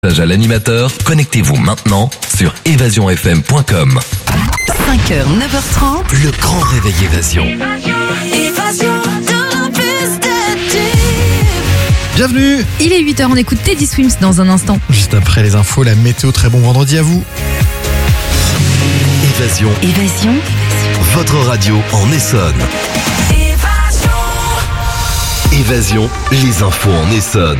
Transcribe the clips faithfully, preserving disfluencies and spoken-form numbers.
À l'animateur, connectez-vous maintenant sur évasion f m point com. cinq heures, neuf heures trente, le grand réveil Évasion. Évasion de la piste Bienvenue. Il est huit heures, on écoute Teddy Swims dans un instant. Juste après les infos, la météo, très bon vendredi à vous. Évasion, Évasion, votre radio en Essonne. Évasion, les infos en Essonne.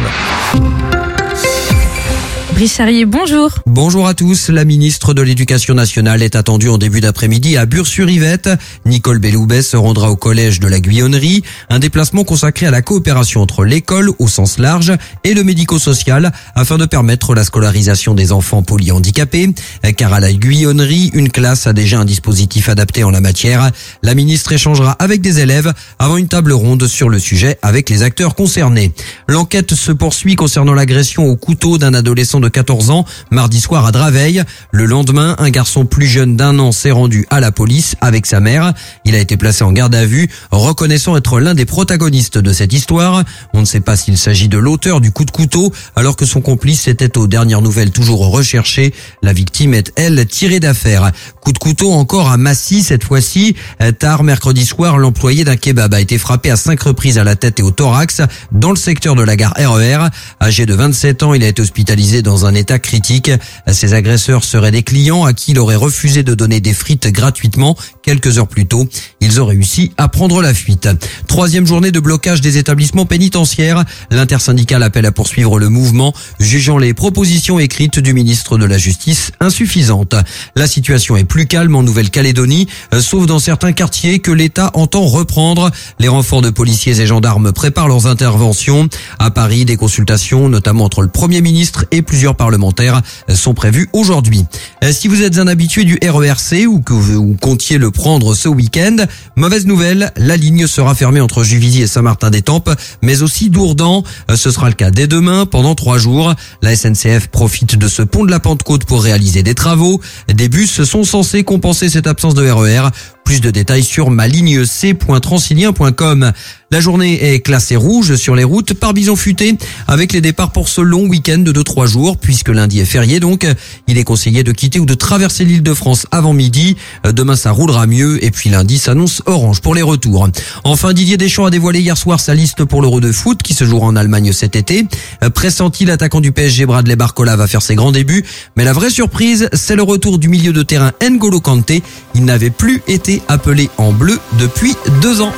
Brice Charrier, bonjour. Bonjour à tous. La ministre de l'Éducation nationale est attendue en début d'après-midi à Bure-sur-Yvette. Nicole Belloubet se rendra au collège de la Guyonnerie. Un déplacement consacré à la coopération entre l'école au sens large et le médico-social afin de permettre la scolarisation des enfants polyhandicapés. Car à la Guyonnerie, une classe a déjà un dispositif adapté en la matière. La ministre échangera avec des élèves avant une table ronde sur le sujet avec les acteurs concernés. L'enquête se poursuit concernant l'agression au couteau d'un adolescent de quatorze ans, mardi soir à Draveil. Le lendemain, un garçon plus jeune d'un an s'est rendu à la police avec sa mère. Il a été placé en garde à vue, reconnaissant être l'un des protagonistes de cette histoire. On ne sait pas s'il s'agit de l'auteur du coup de couteau, alors que son complice était aux dernières nouvelles toujours recherché. La victime est, elle, tirée d'affaire. Coup de couteau encore à Massy, cette fois-ci. Tard mercredi soir, l'employé d'un kebab a été frappé à cinq reprises à la tête et au thorax dans le secteur de la gare R E R. Âgé de vingt-sept ans, il a été hospitalisé dans un état critique. Ces agresseurs seraient des clients à qui il aurait refusé de donner des frites gratuitement quelques heures plus tôt. Ils ont réussi à prendre la fuite. Troisième journée de blocage des établissements pénitentiaires. L'intersyndicale appelle à poursuivre le mouvement, jugeant les propositions écrites du ministre de la Justice insuffisantes. La situation est plus calme en Nouvelle-Calédonie, sauf dans certains quartiers que l'État entend reprendre. Les renforts de policiers et gendarmes préparent leurs interventions. À Paris, des consultations, notamment entre le Premier ministre et plusieurs parlementaires, sont prévus aujourd'hui. Si vous êtes un habitué du R E R C ou que vous comptiez le prendre ce week-end, mauvaise nouvelle, la ligne sera fermée entre Juvisy et Saint-Martin-des-Tempes, mais aussi Dourdan. Ce sera le cas dès demain pendant trois jours. La S N C F profite de ce pont de la Pentecôte pour réaliser des travaux. Des bus sont censés compenser cette absence de R E R. Plus de détails sur ma ligne c point transilien point com. La journée est classée rouge sur les routes par bison futé avec les départs pour ce long week-end de trois jours puisque lundi est férié donc. Il est conseillé de quitter ou de traverser l'île de France avant midi. Demain ça roulera mieux et puis lundi s'annonce orange pour les retours. Enfin, Didier Deschamps a dévoilé hier soir sa liste pour l'Euro de foot qui se jouera en Allemagne cet été. Pressenti, l'attaquant du P S G Bradley Barcola va faire ses grands débuts, mais la vraie surprise, c'est le retour du milieu de terrain N'Golo Kanté. Il n'avait plus été appelé en bleu depuis deux ans.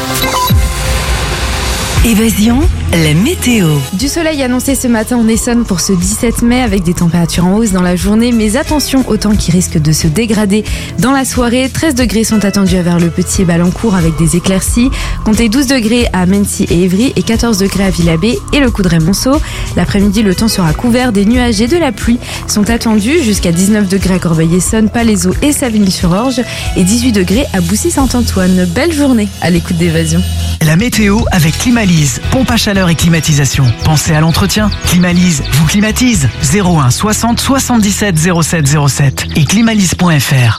Évasion, la météo. Du soleil annoncé ce matin en Essonne pour ce dix-sept mai avec des températures en hausse dans la journée, mais attention au temps qui risque de se dégrader dans la soirée. treize degrés sont attendus vers le Petit et Balancourt avec des éclaircies. Comptez douze degrés à Mency et Évry et quatorze degrés à Villabé et le Coudray-Monceau. L'après-midi, le temps sera couvert, des nuages et de la pluie sont attendus jusqu'à dix-neuf degrés à Corbeil-Essonnes, Palaiseau et Savigny-sur-Orge et dix-huit degrés à Boussy-Saint-Antoine. Belle journée à l'écoute d'Évasion. La météo avec Climalise, pompe à chaleur et climatisation. Pensez à l'entretien. Climalise vous climatise. zéro un soixante soixante-dix-sept zéro sept zéro sept et climalise point f r.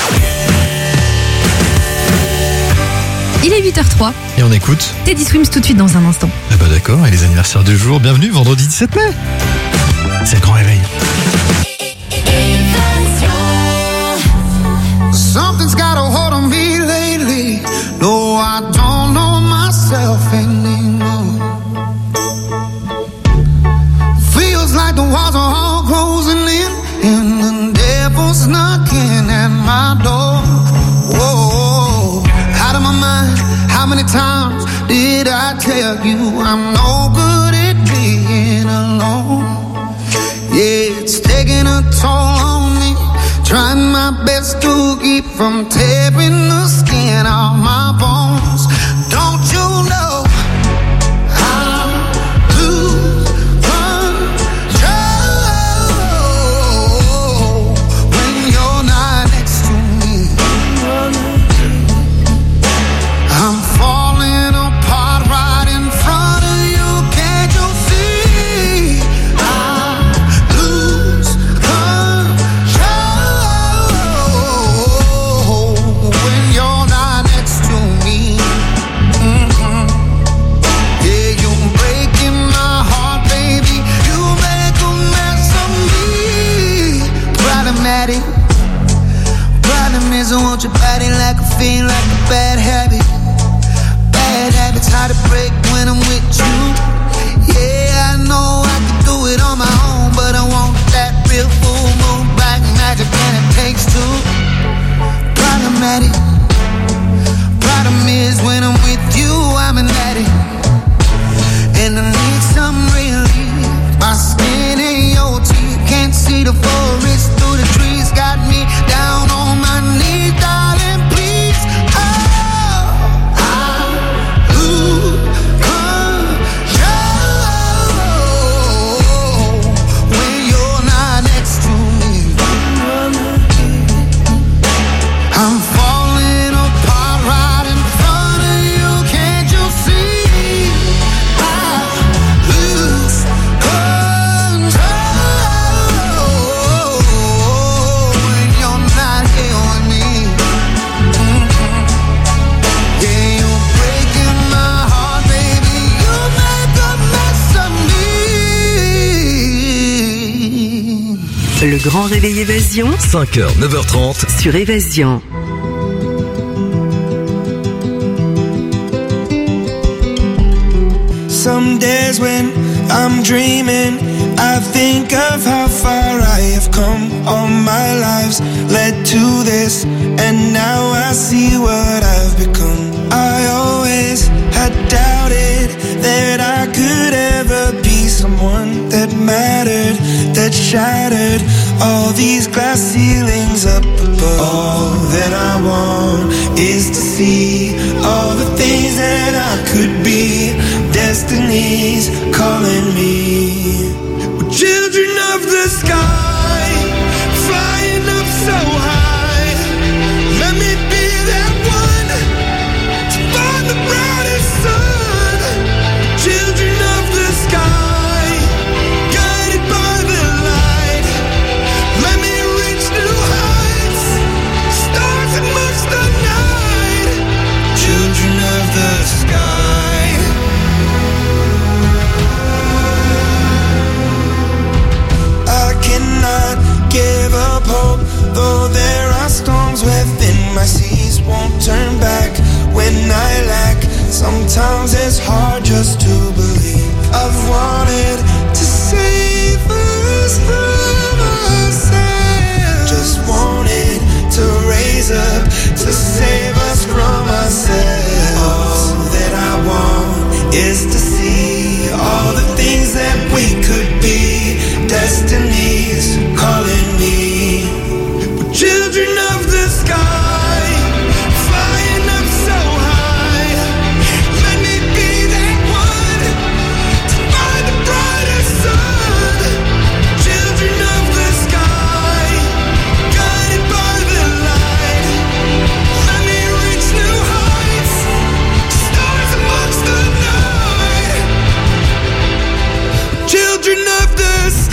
Il est huit heures trois. Et on écoute. Teddy Swims tout de suite dans un instant. Ah bah d'accord, et les anniversaires du jour, bienvenue vendredi dix-sept mai. C'est le grand réveil. Something's got a hold on me lately. No, I don't know myself anymore. Feels like the walls are all closing in and the devil's knocking at my door. Whoa, out of my mind. How many times did I tell you I'm no good at being alone? Yeah, it's taking a toll on me. Trying my best to keep from tearing the skin off my bones. Don't you know I lose control when you're not next to me? I'm falling apart right in front of you. Can't you see? I lose control when you're not next to me. at it. Problem is I want your body like a fiend, like a bad habit. Bad habits hard to break when I'm with you. Yeah, I know I can do it on my own, but I want that real full moon black magic and it takes two. Problematic. Problem is when I'm with you, I'm an addict. And I need some relief. My skin ain't your teeth. Can't see the forest through the trees. Got me down on my knees, darling, please. Oh, I lose control when you're not next to me. I'm falling apart right in front of you. Can't you see? I lose control when you're not here with me. Mm-hmm. Yeah, you're breaking my heart, baby. You make a mess of me. Le grand réveil Évasion cinq heures, neuf heures trente. sur Évasion. Some days when I'm dreaming, I think of how far I have come. All my lives led to this, and now I see what I've become. I always had doubted that I could ever be someone that mattered, that shattered all these glass ceilings up above. All that I want is to see all the things that I could be. Destiny's calling me. We're children of the sky, flying up so high. Let me be that one to find the brightest sun. Children of the sky, guided by the light. Let me reach new heights, stars amongst the night. Children of the sky. I cannot give up hope, though there are storms within my seas. Won't turn back when I lack. Sometimes it's hard just to believe. I've wanted to save us from ourselves. Just wanted to raise up to save us from ourselves. All that I want is to see all the things that we could be. Destiny's calling me. We're children of the sky, flying up so high. Let me be that one to find the brightest sun. Children of the sky, guided by the light. Let me reach new heights, stars amongst the night. Children of the sky.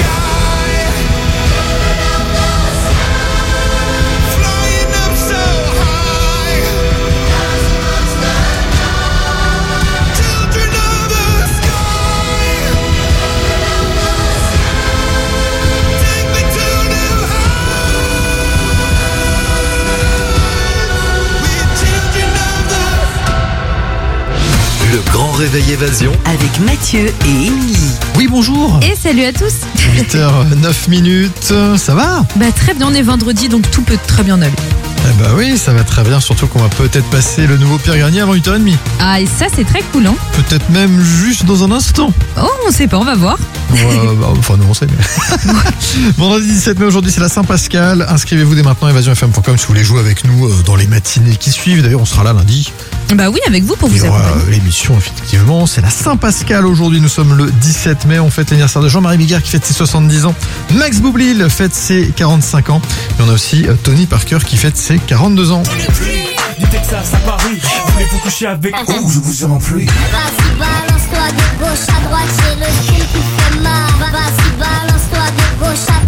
Le grand réveil Évasion Avec Mathieu et Émilie. Oui, bonjour. Et salut à tous. huit heures neuf minutes. Ça va? Bah très bien, on est vendredi donc tout peut très bien aller. Eh bah oui, ça va très bien, surtout qu'on va peut-être passer le nouveau Pierre Garnier avant huit heures trente. Ah et ça c'est très cool hein. Peut-être même juste dans un instant. Oh on sait pas, on va voir. Euh, bah, enfin, nous on sait. Mais... Vendredi dix-sept mai, aujourd'hui c'est la Saint-Pascal. Inscrivez-vous dès maintenant à évasion f m point com si vous voulez jouer avec nous euh, dans les matinées qui suivent. D'ailleurs, on sera là lundi. Bah oui, avec vous pour Il vous y aura accompagner. euh, l'émission, effectivement. C'est la Saint-Pascal aujourd'hui. Nous sommes le dix-sept mai. On fête l'anniversaire de Jean-Marie Bigard qui fête ses soixante-dix ans. Max Boublil fête ses quarante-cinq ans. Et on a aussi euh, Tony Parker qui fête ses quarante-deux ans. Du Texas à Paris, voulez-vous coucher avec ou je vous en prie. Vas-y, balance-toi de gauche à droite, j'ai le cul qui fait mal. Vas-y, balance-toi de gauche à droite.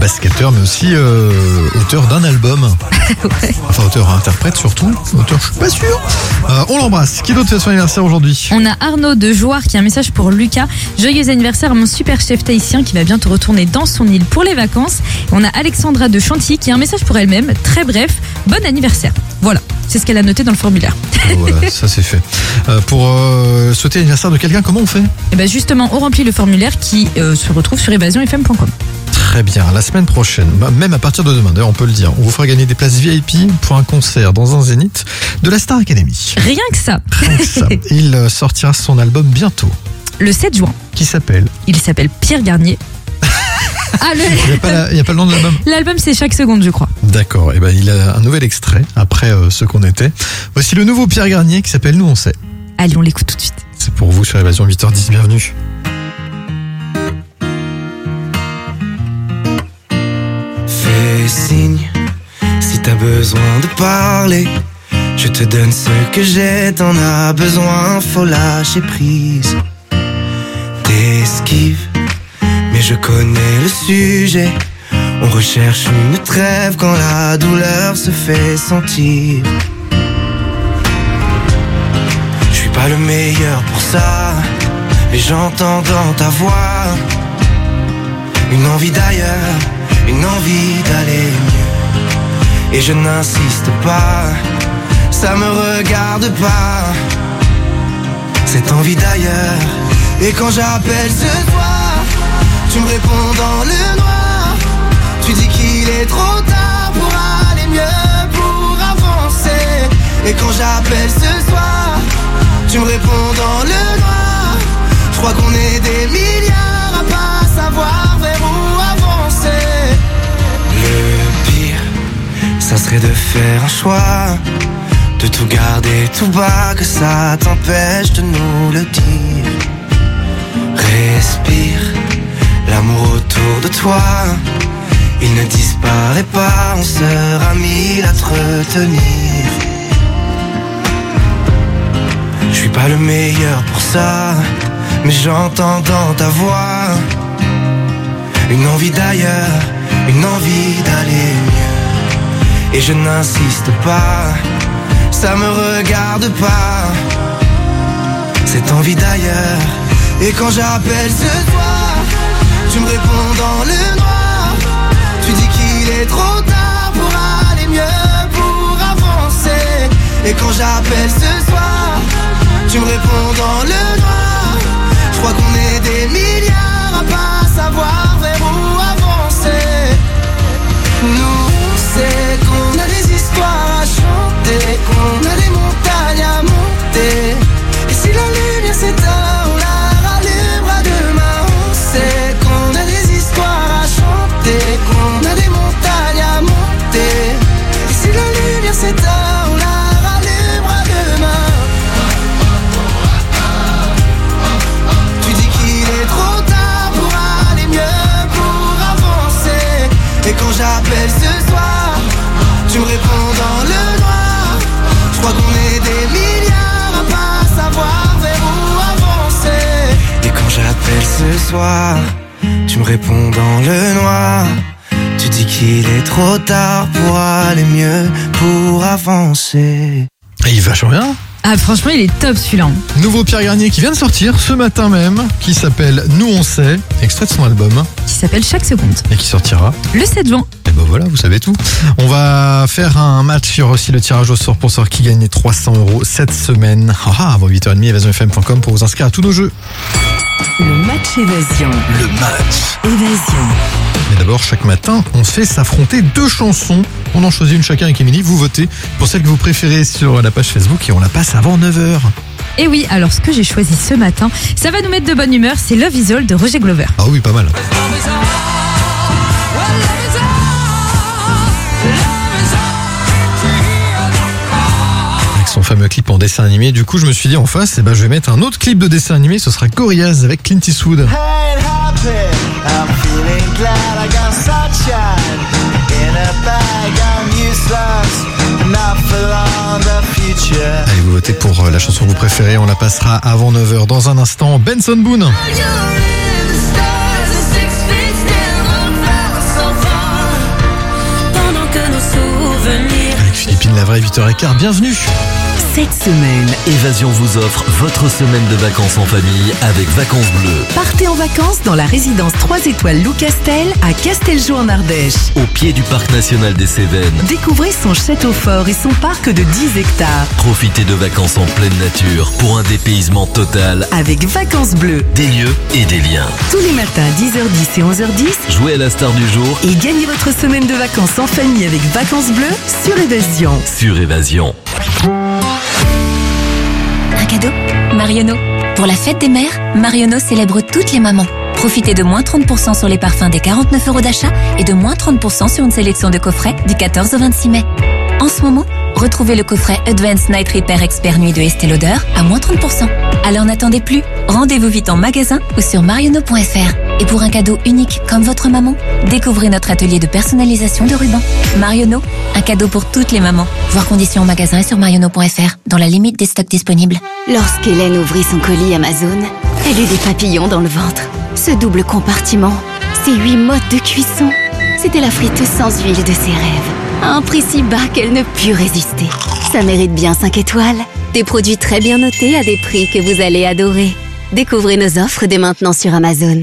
basketteur, mais aussi euh, auteur d'un album. Ouais. Enfin, auteur, interprète surtout. Auteur, je suis pas sûr. Euh, on l'embrasse. Qui d'autre fait son anniversaire aujourd'hui? On a Arnaud de Jouard qui a un message pour Lucas. Joyeux anniversaire à mon super chef tahitien qui va bientôt retourner dans son île pour les vacances. Et on a Alexandra de Chantilly qui a un message pour elle-même. Très bref, bon anniversaire. Voilà, c'est ce qu'elle a noté dans le formulaire. Oh, voilà, ça c'est fait. Euh, pour euh, souhaiter l'anniversaire de quelqu'un, comment on fait? Et ben justement, on remplit le formulaire qui euh, se retrouve sur évasion f m point com. Très bien, la semaine prochaine, bah, même à partir de demain, d'ailleurs on peut le dire, on vous fera gagner des places V I P pour un concert dans un zénith de la Star Academy. Rien que ça. Rien que ça. Il euh, sortira son album bientôt, Le sept juin. qui s'appelle... Il s'appelle Pierre Garnier. Ah, le... Il n'y a, pas la- il y a pas le nom de l'album? L'album c'est chaque seconde je crois. D'accord, et ben il a un nouvel extrait après euh, ce qu'on était. Voici le nouveau Pierre Garnier qui s'appelle Nous on sait. Allez, on l'écoute tout de suite. C'est pour vous sur Évasion huit heures dix, bienvenue. Fais signe si t'as besoin de parler. Je te donne ce que j'ai, t'en as besoin, faut lâcher prise. T'esquives, mais je connais le sujet. On recherche une trêve quand la douleur se fait sentir. Je suis pas le meilleur pour ça, mais j'entends dans ta voix une envie d'ailleurs, une envie d'aller mieux. Et je n'insiste pas, ça me regarde pas, cette envie d'ailleurs. Et quand j'appelle ce soir, tu me réponds dans le noir. Tu dis qu'il est trop tard pour aller mieux, pour avancer. Et quand j'appelle ce soir, tu me réponds dans le noir. Je crois qu'on est des milliards à pas savoir vers où avancer. Le pire, ça serait de faire un choix, de tout garder tout bas, que ça t'empêche de nous le dire. Respire, l'amour autour de toi, il ne disparaît pas, on sera mille à te retenir. Je suis pas le meilleur pour ça, mais j'entends dans ta voix une envie d'ailleurs, une envie d'aller mieux. Et je n'insiste pas, ça me regarde pas, cette envie d'ailleurs. Et quand j'appelle ce soir, tu me réponds dans le noir. Tu dis qu'il est trop tard pour aller mieux, pour avancer. Et quand j'appelle ce soir, tu me réponds dans le noir. Je crois qu'on est des milliards à pas savoir vers où avancer. Nous on sait qu'on a des histoires à chanter, qu'on a des montagnes à monter. Et si la lumière s'éteint, on la rallumera demain. On sait qu'on a des histoires à chanter, qu'on a des montagnes à monter. Et si la lumière s'éteint, on la rallumera demain. Tu dis qu'il est trop tard pour aller mieux, pour avancer. Et quand j'appelle ce soir, tu me réponds dans le noir. Je crois qu'on est des milliards à pas savoir vers où avancer. Et quand j'appelle ce soir, tu me réponds dans le noir. Tu dis qu'il est trop tard pour aller mieux, pour avancer. Et il va vachement bien. Ah franchement il est top celui-là. Nouveau Pierre Garnier qui vient de sortir ce matin même, qui s'appelle Nous on sait, extrait de son album, Qui s'appelle Chaque seconde. et qui sortira. Le sept juin. Et ben voilà, vous savez tout. On va faire un match, il y aura aussi le tirage au sort pour savoir qui gagne les trois cents euros cette semaine. Ah, ah, avant huit heures trente, évasion f m point com pour vous inscrire à tous nos jeux. Le match Évasion. Le match. Évasion. Mais d'abord, chaque matin, on se fait s'affronter deux chansons. On en choisit une chacun avec Émilie. Vous votez pour celle que vous préférez sur la page Facebook et on la passe avant neuf heures. Et oui, alors ce que j'ai choisi ce matin, ça va nous mettre de bonne humeur, c'est Love Is All de Roger Glover. Ah oui, pas mal. Avec son fameux clip en dessin animé. Du coup, je me suis dit en face, eh ben, je vais mettre un autre clip de dessin animé. Ce sera Gorillaz avec Clint Eastwood. I'm feeling glad I got sunshine in a bag. I'm useless, not for long, the future. Allez, vous votez pour la chanson que vous préférez. On la passera avant neuf heures dans un instant. Benson Boone. la vraie huit heures quinze, bienvenue. Cette semaine, Évasion vous offre votre semaine de vacances en famille avec Vacances Bleues. partez en vacances dans la résidence trois étoiles Loup Castel à Casteljo en Ardèche. Au pied du parc national des Cévennes. Découvrez son château fort et son parc de dix hectares. Profitez de vacances en pleine nature pour un dépaysement total. Avec Vacances Bleues. Des lieux et des liens. Tous les matins à dix heures dix et onze heures dix. Jouez à la star du jour. Et gagnez votre semaine de vacances en famille avec Vacances Bleues sur Évasion. Sur Évasion. Un cadeau Marionneau. Pour la fête des mères, Marionneau célèbre toutes les mamans. Profitez de moins trente pour cent sur les parfums des quarante-neuf euros d'achat et de moins trente pour cent sur une sélection de coffrets du quatorze au vingt-six mai. En ce moment, retrouvez le coffret Advanced Night Repair Expert Nuit de Estée Lauder à moins trente pour cent. Alors n'attendez plus, rendez-vous vite en magasin ou sur marionneau point f r. Et pour un cadeau unique comme votre maman, découvrez notre atelier de personnalisation de rubans. Marionneau, un cadeau pour toutes les mamans. Voir conditions en magasin et sur marionneau point f r, dans la limite des stocks disponibles. Lorsqu'Hélène ouvrit son colis Amazon, elle eut des papillons dans le ventre. Ce double compartiment, ces huit modes de cuisson, c'était la friteuse sans huile de ses rêves. À un prix si bas qu'elle ne put résister. Ça mérite bien cinq étoiles. Des produits très bien notés à des prix que vous allez adorer. Découvrez nos offres dès maintenant sur Amazon.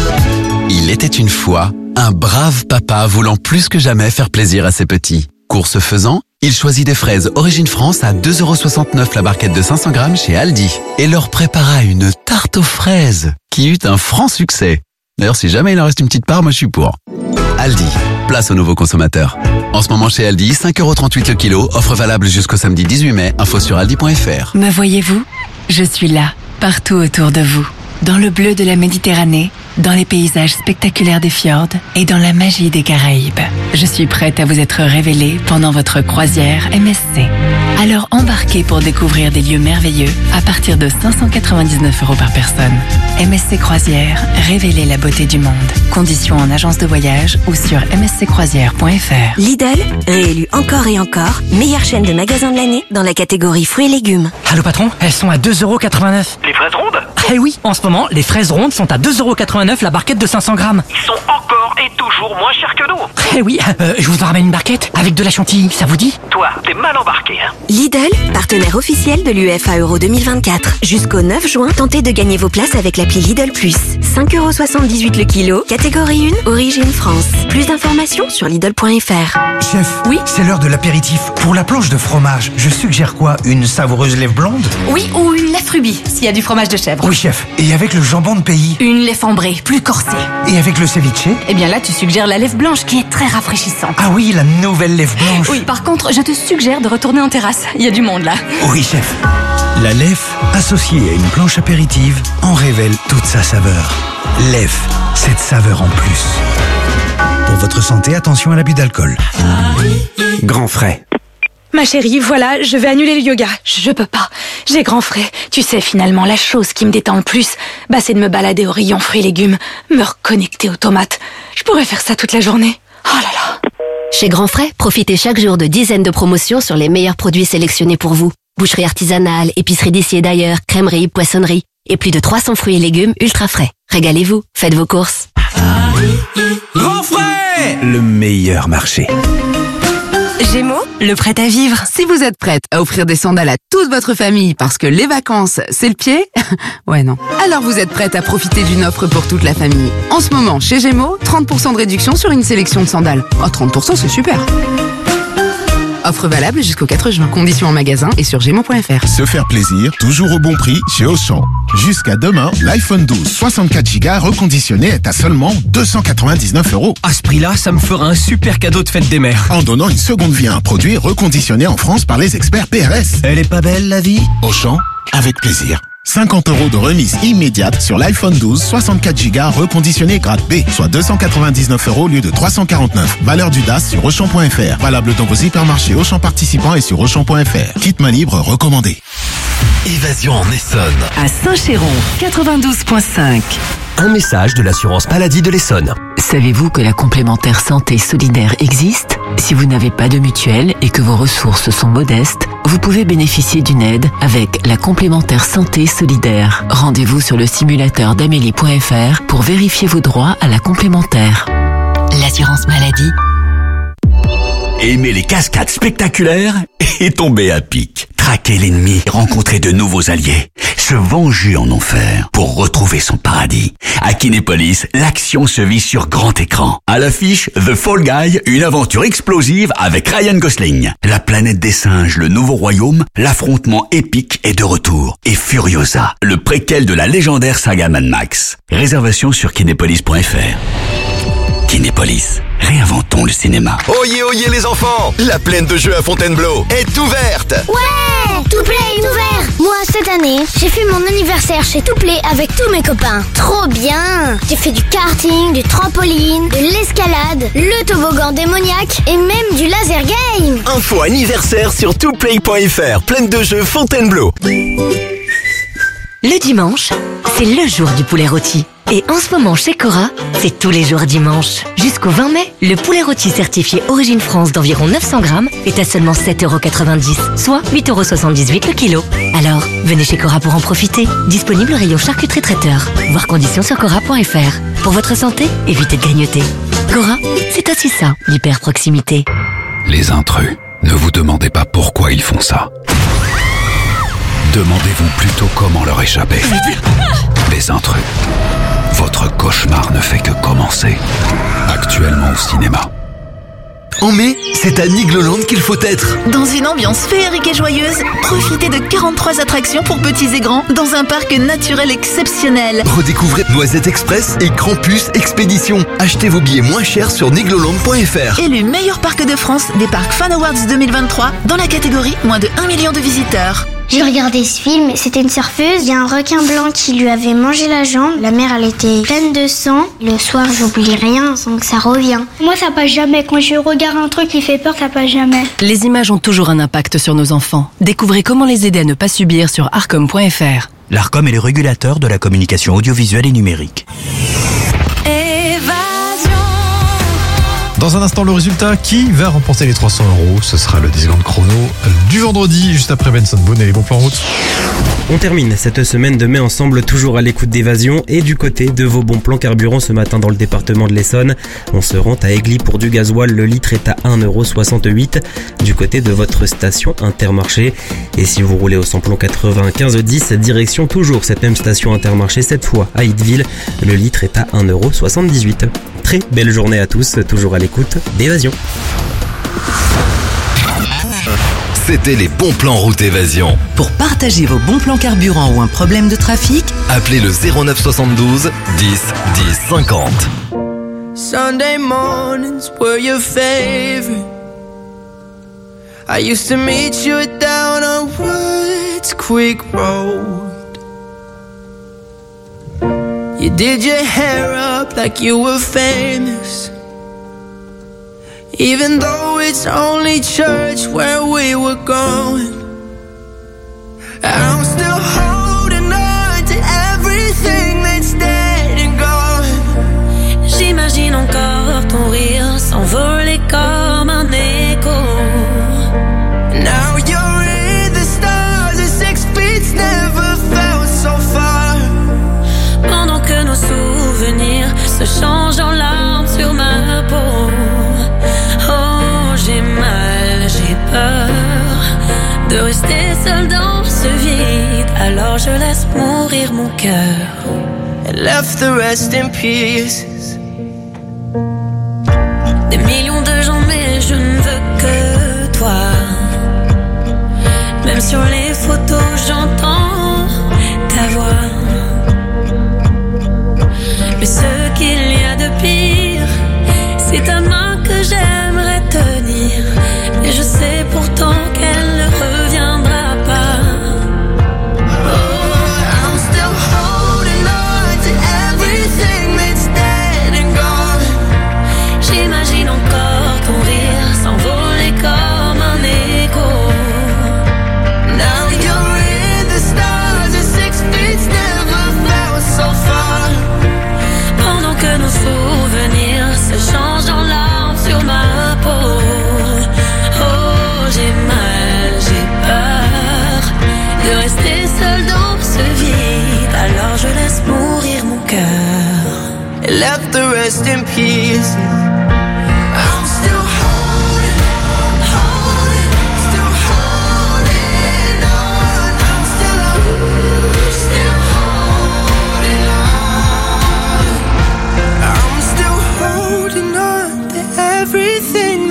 Il était une fois un brave papa voulant plus que jamais faire plaisir à ses petits. Course faisant, il choisit des fraises Origine France à deux euros soixante-neuf la barquette de cinq cents grammes chez Aldi et leur prépara une tarte aux fraises qui eut un franc succès. D'ailleurs, si jamais il en reste une petite part, moi je suis pour. Aldi, place aux nouveaux consommateurs. En ce moment chez Aldi, cinq euros trente-huit le kilo, offre valable jusqu'au samedi dix-huit mai, info sur aldi point f r. Me voyez-vous ? Je suis là, partout autour de vous. Dans le bleu de la Méditerranée, dans les paysages spectaculaires des fjords et dans la magie des Caraïbes. Je suis prête à vous être révélée pendant votre croisière M S C. Alors embarquez pour découvrir des lieux merveilleux à partir de cinq cent quatre-vingt-dix-neuf euros par personne. M S C Croisière, révélez la beauté du monde. Conditions en agence de voyage ou sur m s c croisière point f r. Lidl, réélu encore et encore, meilleure chaîne de magasins de l'année dans la catégorie fruits et légumes. Allô patron, elles sont à deux euros quatre-vingt-neuf. Les fraises rondes ? Eh oui, en ce moment, les fraises rondes sont à deux euros quatre-vingt-neuf la barquette de cinq cents grammes. Ils sont encore et toujours moins chers que nous. Eh oui, euh, je vous en ramène une barquette avec de la chantilly, ça vous dit ? Toi, t'es mal embarqué, hein. Lidl, partenaire officiel de l'U F A Euro deux mille vingt-quatre. Jusqu'au neuf juin, tentez de gagner vos places avec l'appli Lidl Plus. cinq euros soixante-dix-huit le kilo, catégorie un, origine France. Plus d'informations sur lidl point f r. Chef, oui, c'est l'heure de l'apéritif. Pour la planche de fromage, je suggère quoi? Une savoureuse lèvre blonde? Oui, ou une lèvre rubis, s'il y a du fromage de chèvre. Oui, chef. Et avec le jambon de pays? Une lèvre ambrée, plus corsée. Et avec le ceviche? Eh bien là, tu suggères la lèvre blanche, qui est très rafraîchissante. Ah oui, la nouvelle lèvre blanche. Oui, par contre, je te suggère de retourner en terrasse. Il y a du monde là. Oui, chef. La Lef, associée à une planche apéritive, en révèle toute sa saveur. Lef, cette saveur en plus. Pour votre santé, attention à l'abus d'alcool. Grand frais. Ma chérie, voilà, je vais annuler le yoga. Je peux pas. J'ai grand frais. Tu sais, finalement, la chose qui me détend le plus, bah, c'est de me balader au rayon fruits et légumes, me reconnecter aux tomates. Je pourrais faire ça toute la journée. Oh là là. Chez Grand Frais, profitez chaque jour de dizaines de promotions sur les meilleurs produits sélectionnés pour vous. Boucherie artisanale, épicerie d'ici et d'ailleurs, crèmerie, poissonnerie et plus de trois cents fruits et légumes ultra frais. Régalez-vous, faites vos courses. Grand Frais, le meilleur marché. Gémeaux, le prêt à vivre. Si vous êtes prête à offrir des sandales à toute votre famille parce que les vacances, c'est le pied, ouais non. Alors vous êtes prête à profiter d'une offre pour toute la famille. En ce moment, chez Gémeaux, trente pour cent de réduction sur une sélection de sandales. Oh, trente pour cent, c'est super. Offre valable jusqu'au quatre juin. Conditions en magasin et sur gémeaux point f r. Se faire plaisir, toujours au bon prix chez Auchan. Jusqu'à demain, l'iPhone douze soixante-quatre giga reconditionné est à seulement deux cent quatre-vingt-dix-neuf euros. À ce prix-là, ça me fera un super cadeau de fête des mères. En donnant une seconde vie à un produit reconditionné en France par les experts P R S. Elle est pas belle, la vie? Auchan, avec plaisir. cinquante euros de remise immédiate sur l'iPhone douze soixante-quatre giga reconditionné grade B, soit deux cent quatre-vingt-dix-neuf euros au lieu de trois cent quarante-neuf. Valeur du D A S sur Auchan point f r. Valable dans vos hypermarchés Auchan participants et sur Auchan point f r. Kit main libre recommandé. Évasion en Essonne. À Saint-Chéron, quatre-vingt-douze point cinq. Un message de l'assurance maladie de l'Essonne. Savez-vous que la complémentaire santé solidaire existe ? Si vous n'avez pas de mutuelle et que vos ressources sont modestes, vous pouvez bénéficier d'une aide avec la complémentaire santé solidaire. Rendez-vous sur le simulateur d'amélie point f r pour vérifier vos droits à la complémentaire. L'assurance maladie. aimer les cascades spectaculaires et tomber à pic. Traquer l'ennemi, rencontrer de nouveaux alliés, se venger en enfer pour retrouver son paradis. À Kinépolis, l'action se vit sur grand écran. À l'affiche, The Fall Guy, une aventure explosive avec Ryan Gosling. La planète des singes, le nouveau royaume, l'affrontement épique est de retour. Et Furiosa, le préquel de la légendaire saga Mad Max. Réservation sur kinépolis point f r. Kinépolis, réinventons le cinéma. Oyez, oyez les enfants, la plaine de jeux à Fontainebleau est ouverte. Ouais, Touplay est ouvert. Moi, cette année, j'ai fait mon anniversaire chez Touplay avec tous mes copains. Trop bien. J'ai fait du karting, du trampoline, de l'escalade, le toboggan démoniaque et même du laser game. Info anniversaire sur touplay point f r, plaine de jeux Fontainebleau. Le dimanche, c'est le jour du poulet rôti. Et en ce moment chez Cora, c'est tous les jours dimanche. Jusqu'au vingt mai, le poulet rôti certifié Origine France d'environ neuf cents grammes est à seulement sept euros quatre-vingt-dix, soit huit euros soixante-dix-huit le kilo. Alors, venez chez Cora pour en profiter. Disponible rayon charcuterie traiteur. Voir conditions sur cora point f r. Pour votre santé, évitez de grignoter. Cora, c'est aussi ça, l'hyper proximité. Les intrus, ne vous demandez pas pourquoi ils font ça. Demandez-vous plutôt comment leur échapper. Les intrus. Votre cauchemar ne fait que commencer. Actuellement au cinéma. En mai, c'est à Nigloland qu'il faut être. Dans une ambiance féerique et joyeuse, profitez de quarante-trois attractions pour petits et grands dans un parc naturel exceptionnel. Redécouvrez Noisette Express et Krampus Expédition. Achetez vos billets moins chers sur nigloland point f r. Élu meilleur parc de France des Parcs Fan Awards deux mille vingt-trois dans la catégorie moins de un million de visiteurs. J'ai regardé ce film, c'était une surfeuse, il y a un requin blanc qui lui avait mangé la jambe, la mère elle était pleine de sang, le soir j'oublie rien sans que ça revient. Moi ça passe jamais, quand je regarde un truc qui fait peur ça passe jamais. Les images ont toujours un impact sur nos enfants. Découvrez comment les aider à ne pas subir sur arcom point f r. L'Arcom est le régulateur de la communication audiovisuelle et numérique. Dans un instant, le résultat, qui va remporter les trois cents euros? Ce sera le dix secondes chrono du vendredi, juste après Benson Boone et les bons plans route. On termine cette semaine de mai ensemble, toujours à l'écoute d'Évasion et du côté de vos bons plans carburant ce matin dans le département de l'Essonne. On se rend à Aigli pour du gasoil, le litre est à un euro soixante-huit du côté de votre station Intermarché. Et si vous roulez au samplon quatre-vingt-quinze dix, direction toujours cette même station Intermarché, cette fois à Itteville, le litre est à un euro soixante-dix-huit. Très belle journée à tous, toujours à l'écoute d'Évasion. C'était les bons plans route Évasion. Pour partager vos bons plans carburant ou un problème de trafic, appelez le zéro neuf soixante-douze dix dix cinquante. Sunday mornings were your favorite. I used to meet you down on Woods Creek Road. You did your hair up like you were famous, even though it's only church where we were going. I'm still holding on to everything that's dead and gone. J'imagine encore ton rire s'envoler comme un écho. Now you're in the stars, the six beats never felt so far. Pendant que nos souvenirs se changent en larmes sur ma peau. Oh, j'ai mal, j'ai peur de rester seule dans ce vide. Alors je laisse mourir mon cœur and left the rest in pieces. Des millions de gens mais je ne veux que toi. Même sur les photos j'entends ta voix. Mais ce qu'il y a de pire, c'est ta main que j'aimerais tenir. Mais je sais pourtant qu'elle ne reviendra pas. Oh, I'm still holding on to everything that's dead and gone. J'imagine encore ton rire s'envoler comme un écho. Now you're in the stars, the six feet never felt so far. Pendant que nos souvenirs se changent en larmes sur ma peau. Oh, j'ai mal.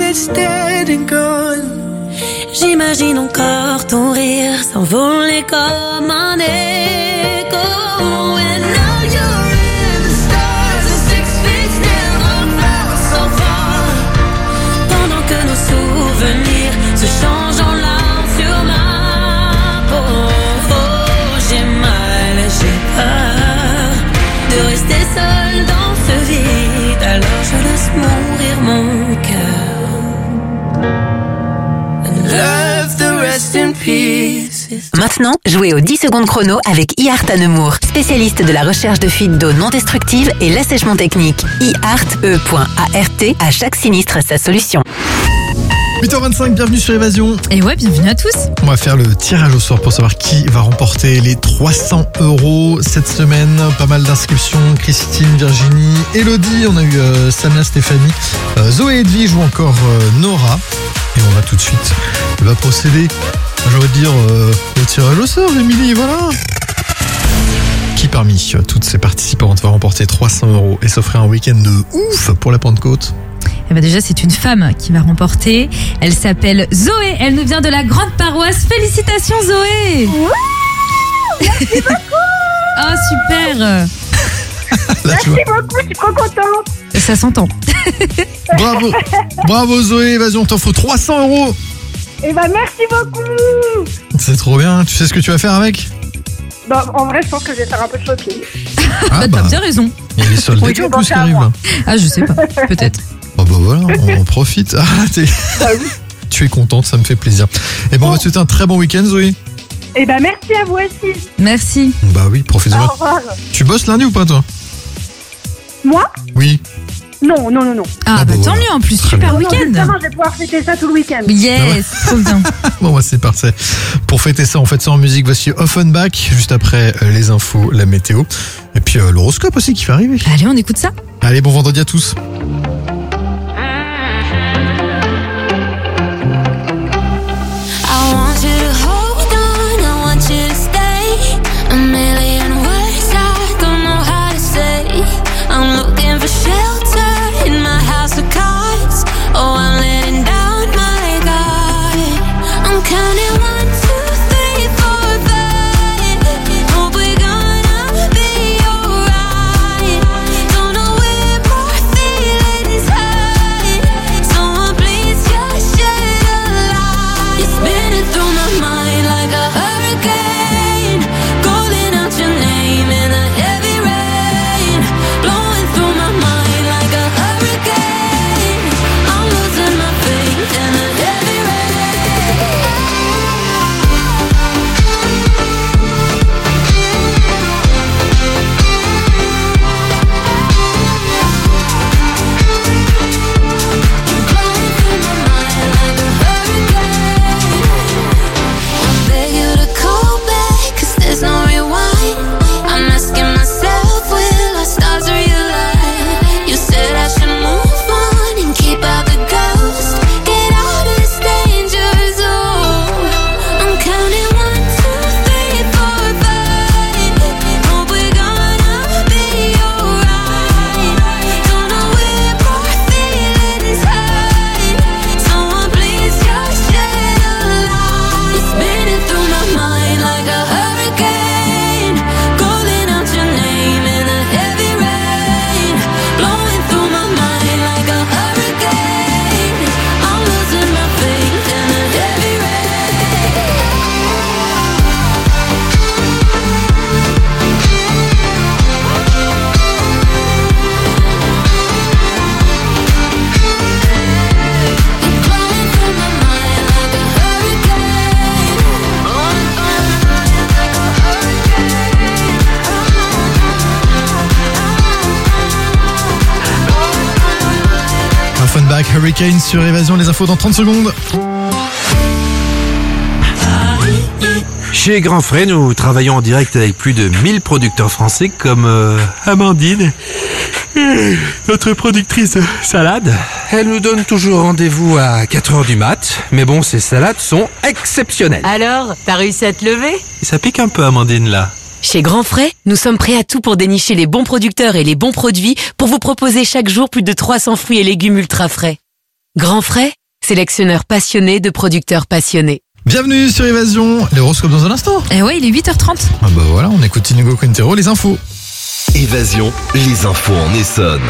it's dead and gone. J'imagine encore ton rire s'envoler comme un écho. And now you're in the stars, and six feet never felt so far. Pendant que nos souvenirs se changent en larmes sur ma peau. Oh, j'ai mal, j'ai peur de rester seule dans ce vide. Alors je laisse mourir mon cœur. Maintenant, jouez au dix secondes chrono avec iArt à Nemours, spécialiste de la recherche de fuites d'eau non destructives et l'assèchement technique. iArt, E.art, à chaque sinistre sa solution. huit heures vingt-cinq, bienvenue sur Évasion. Et ouais, bienvenue à tous. On va faire le tirage au sort pour savoir qui va remporter les trois cents euros cette semaine. Pas mal d'inscriptions. Christine, Virginie, Elodie, on a eu euh, Samia, Stéphanie, euh, Zoé, Edwige ou encore euh, Nora. Et on va tout de suite va procéder, j'aurais dire, euh, au tirage au sort, Émilie, voilà. Qui parmi euh, toutes ces participantes va remporter trois cents euros et s'offrir un week-end de ouf pour la Pentecôte? Eh ben déjà, c'est une femme qui va remporter. Elle s'appelle Zoé. Elle nous vient de la grande paroisse. Félicitations, Zoé. Wouh, merci beaucoup. Oh, super. Là, merci beaucoup, je suis trop contente. Ça s'entend. Bravo, bravo Zoé, Évasion, t'en faut trois cents euros. Eh ben, merci beaucoup. C'est trop bien. Tu sais ce que tu vas faire avec? Bah, en vrai, je pense que je vais faire un peu de shopping. Ah, bah, bah, t'as bien raison. il y a les soldes Oui, d'été je en plus pense qui à arrivent moi. là. Ah, je sais pas. Peut-être. Oh bah voilà, on en profite. Ah, t'es... tu es contente, ça me fait plaisir. Et bon, on va te souhaiter un très bon week-end, Zoé. Eh ben, merci à vous aussi. Merci. Bah oui, profitez-en. Au revoir. Tu bosses lundi ou pas, toi? Moi? Oui. Non, non, non, non. Ah, Ah, bah bah, tant voilà. mieux en plus. Très Super Non, week-end. justement, je vais pouvoir fêter ça tout le week-end. Yes, trop bien. Bon, bah c'est parfait. Pour fêter ça, on fait ça en musique. Voici Offenbach, juste après euh, les infos, la météo. Et puis euh, l'horoscope aussi qui va arriver. Allez, on écoute ça. Allez, bon vendredi à tous. I want you to hold on, I want you to stay. A million words I don't know how to say. I'm looking for shelter in my house of cards. Oh, I'm letting down my guard. I'm counting one, two, three, four, five. Hope we're gonna be alright. Don't know where more feelings hide. Someone please just shed a light. You're spinning through my mind like a hurricane, calling out your name in the heavy rain, blowing through my mind like a hurricane. I'm losing my faith in the heavy rain. Beg you to call back, 'cause there's no rewind. I'm asking myself, will our stars realign? You said I should move on and keep out the ghost. Get out of this danger zone. I'm counting one, two, three, four, five. Hope we're gonna be alright. Don't know where more feelings hide. Someone please just shed a light. You're spinning through my mind like a hurricane, calling out your name in the heavy rain, blowing through my mind like a hurricane. I'm losing my faith in the heavy rain. Blowing through my mind like a hurricane. Offenbach, Hurricane sur Évasion, les infos dans trente secondes. Chez Grand Frais, nous travaillons en direct avec plus de mille producteurs français comme euh, Amandine, euh, notre productrice de salade. Elle nous donne toujours rendez-vous à quatre heures du mat, mais bon, ces salades sont exceptionnelles. Alors, t'as réussi à te lever? Ça pique un peu, Amandine, là. Chez Grand Frais, nous sommes prêts à tout pour dénicher les bons producteurs et les bons produits pour vous proposer chaque jour plus de trois cents fruits et légumes ultra frais. Grand Frais, sélectionneur passionné de producteurs passionnés. Bienvenue sur Évasion, l'horoscope dans un instant. Eh ouais, il est huit heures trente. Ah bah voilà, on écoute Inigo Quintero, les infos. Évasion, les infos en Essonne.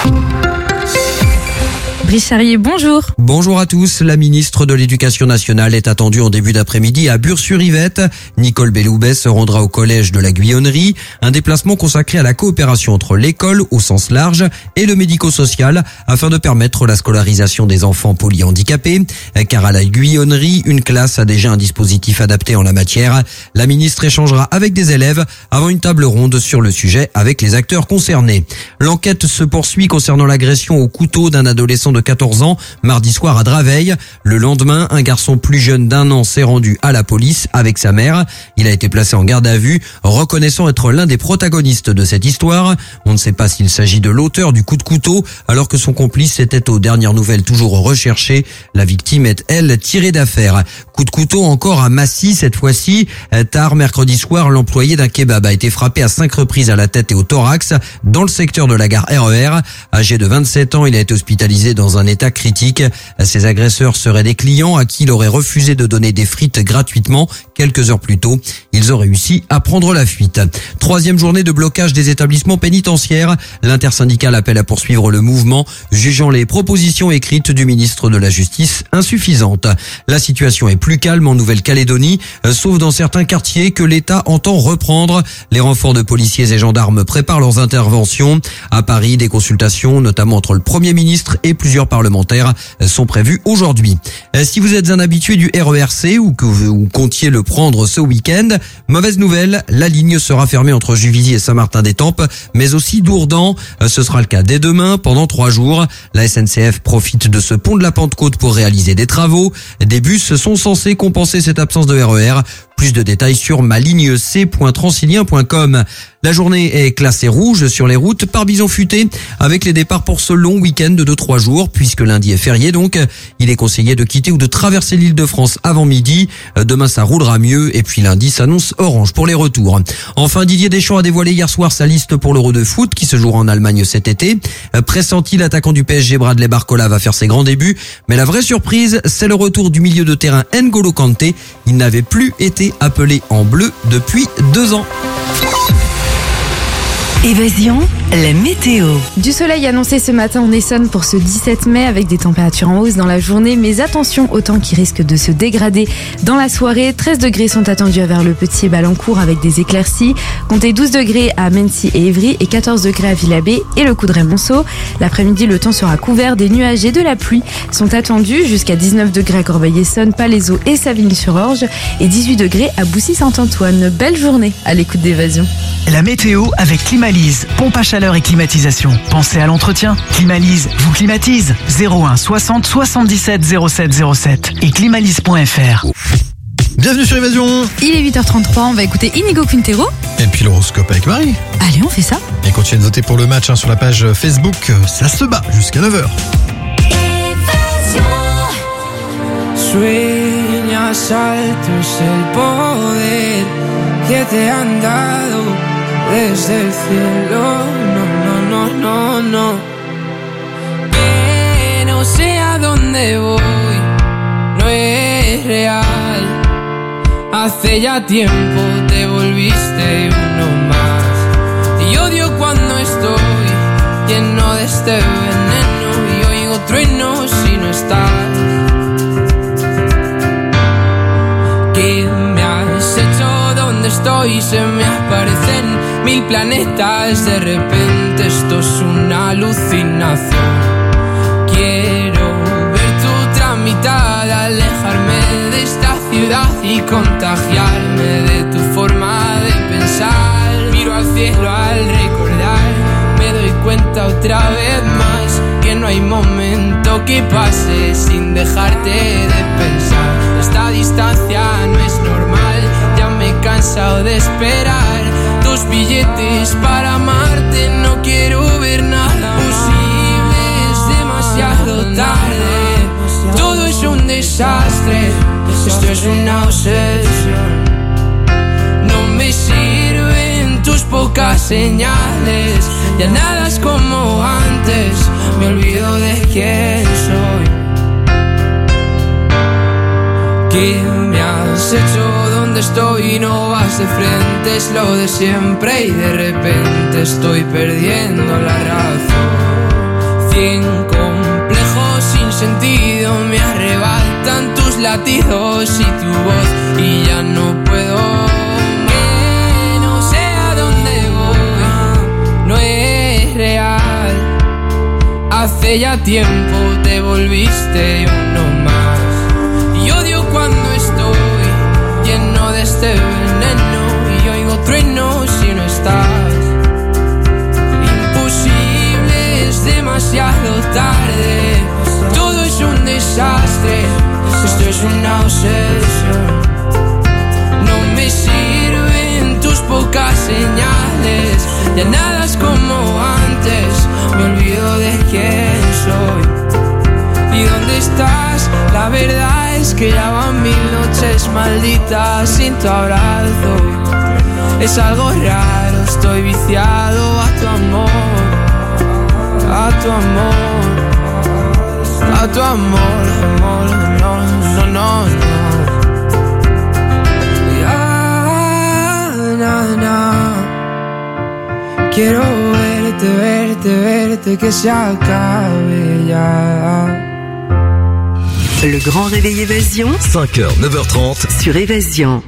Brice Charrier, bonjour. Bonjour à tous. La ministre de l'Éducation nationale est attendue en début d'après-midi à Bure-sur-Yvette. Nicole Belloubet se rendra au collège de la Guyonnerie. Un déplacement consacré à la coopération entre l'école au sens large et le médico-social afin de permettre la scolarisation des enfants polyhandicapés. Car à la Guyonnerie, une classe a déjà un dispositif adapté en la matière. La ministre échangera avec des élèves avant une table ronde sur le sujet avec les acteurs concernés. L'enquête se poursuit concernant l'agression au couteau d'un adolescent de quatorze ans, mardi soir à Draveil. Le lendemain, un garçon plus jeune d'un an s'est rendu à la police avec sa mère. Il a été placé en garde à vue, reconnaissant être l'un des protagonistes de cette histoire. On ne sait pas s'il s'agit de l'auteur du coup de couteau, alors que son complice était aux dernières nouvelles toujours recherché. La victime est, elle, tirée d'affaire. Coup de couteau encore à Massy, cette fois-ci. Tard, mercredi soir, l'employé d'un kebab a été frappé à cinq reprises à la tête et au thorax dans le secteur de la gare R E R. Âgé de vingt-sept ans, il a été hospitalisé dans un état critique. Ces agresseurs seraient des clients à qui il aurait refusé de donner des frites gratuitement quelques heures plus tôt. Ils ont réussi à prendre la fuite. Troisième journée de blocage des établissements pénitentiaires. L'intersyndicale appelle à poursuivre le mouvement, jugeant les propositions écrites du ministre de la Justice insuffisantes. La situation est plus calme en Nouvelle-Calédonie, sauf dans certains quartiers que l'État entend reprendre. Les renforts de policiers et gendarmes préparent leurs interventions. À Paris, des consultations, notamment entre le Premier ministre et plusieurs parlementaires, sont prévus aujourd'hui. Si vous êtes un habitué du R E R C ou que vous comptiez le prendre ce week-end, mauvaise nouvelle, la ligne sera fermée entre Juvisy et Saint-Martin-des-Tempes, mais aussi Dourdan. Ce sera le cas dès demain pendant trois jours. La S N C F profite de ce pont de la Pentecôte pour réaliser des travaux. Des bus sont censés compenser cette absence de R E R. Plus de détails sur malignec point transilien point com. La journée est classée rouge sur les routes par bison futé avec les départs pour ce long week-end de trois jours puisque lundi est férié donc. Il est conseillé de quitter ou de traverser l'île de France avant midi. Demain ça roulera mieux et puis lundi s'annonce orange pour les retours. Enfin, Didier Deschamps a dévoilé hier soir sa liste pour l'Euro de foot qui se jouera en Allemagne cet été. Pressenti, l'attaquant du P S G Bradley Barcola va faire ses grands débuts, mais la vraie surprise, c'est le retour du milieu de terrain N'Golo Kanté. Il n'avait plus été appelé en bleu depuis deux ans. Évasion, la météo. Du soleil annoncé ce matin en Essonne pour ce dix-sept mai avec des températures en hausse dans la journée, mais attention au temps qui risque de se dégrader dans la soirée. treize degrés sont attendus vers le Petit et Balancourt avec des éclaircies. Comptez douze degrés à Mency et Évry et quatorze degrés à Villabé et le Coudray-Monceau. L'après-midi, le temps sera couvert, des nuages et de la pluie sont attendus jusqu'à dix-neuf degrés à Corbeil-Essonnes, Palaiseau et Savigny-sur-Orge et dix-huit degrés à Boussy-Saint-Antoine. Belle journée à l'écoute d'Évasion. La météo avec Climalise, pompe à chaleur et climatisation. Pensez à l'entretien. Climalise vous climatise. zéro un soixante soixante-dix-sept zéro sept zéro sept et climalise point f r. Bienvenue sur Évasion. Il est huit heures trente-trois, on va écouter Inigo Quintero. Et puis l'horoscope avec Marie. Allez, on fait ça. Et continuez de voter pour le match hein, sur la page Facebook. Ça se bat jusqu'à neuf heures. Sueñas altos el poder que te han dado desde el cielo, no, no, no, no, no. Pero sé a dónde voy, no es real. Hace ya tiempo te volviste uno más. Y odio cuando estoy lleno de este veneno y oigo truenos si no estás. ¿Qué me has hecho? ¿Dónde estoy? Se me aparecen mil planetas. De repente esto es una alucinación. Quiero ver tu tramitada, alejarme de esta ciudad y contagiarme de tu forma de pensar. Miro al cielo al recordar, me doy cuenta otra vez más que no hay momento que pase sin dejarte de pensar. Esta distancia no es normal, ya me he cansado de esperar tus billetes para amarte, no quiero ver nada posible, es demasiado tarde, todo es un desastre, esto es una obsesión, no me sirven tus pocas señales, ya nada es como antes, me olvido de quién soy. ¿Qué me has hecho? ¿Dónde estoy? No vas de frente, es lo de siempre y de repente estoy perdiendo la razón. Cien complejos sin sentido me arrebatan tus latidos y tu voz y ya no puedo. Que no sé a dónde voy, no es real. Hace ya tiempo te volviste uno más. Y odio cuando estoy lleno de este veneno y oigo truenos si no estás. Imposible, es demasiado tarde. Todo es un desastre, esto es una obsesión. No me sirven tus pocas señales, ya nada es como antes, me olvido de quién soy. ¿Y dónde estás? La verdad es que ya van mil noches malditas sin tu abrazo. Es algo raro, estoy viciado a tu amor, a tu amor, a tu amor, amor, no, no, no, no. Ya, na, na. Quiero verte, verte, verte, que se acabe ya. Le grand réveil Évasion. cinq heures, neuf heures trente. Sur Évasion.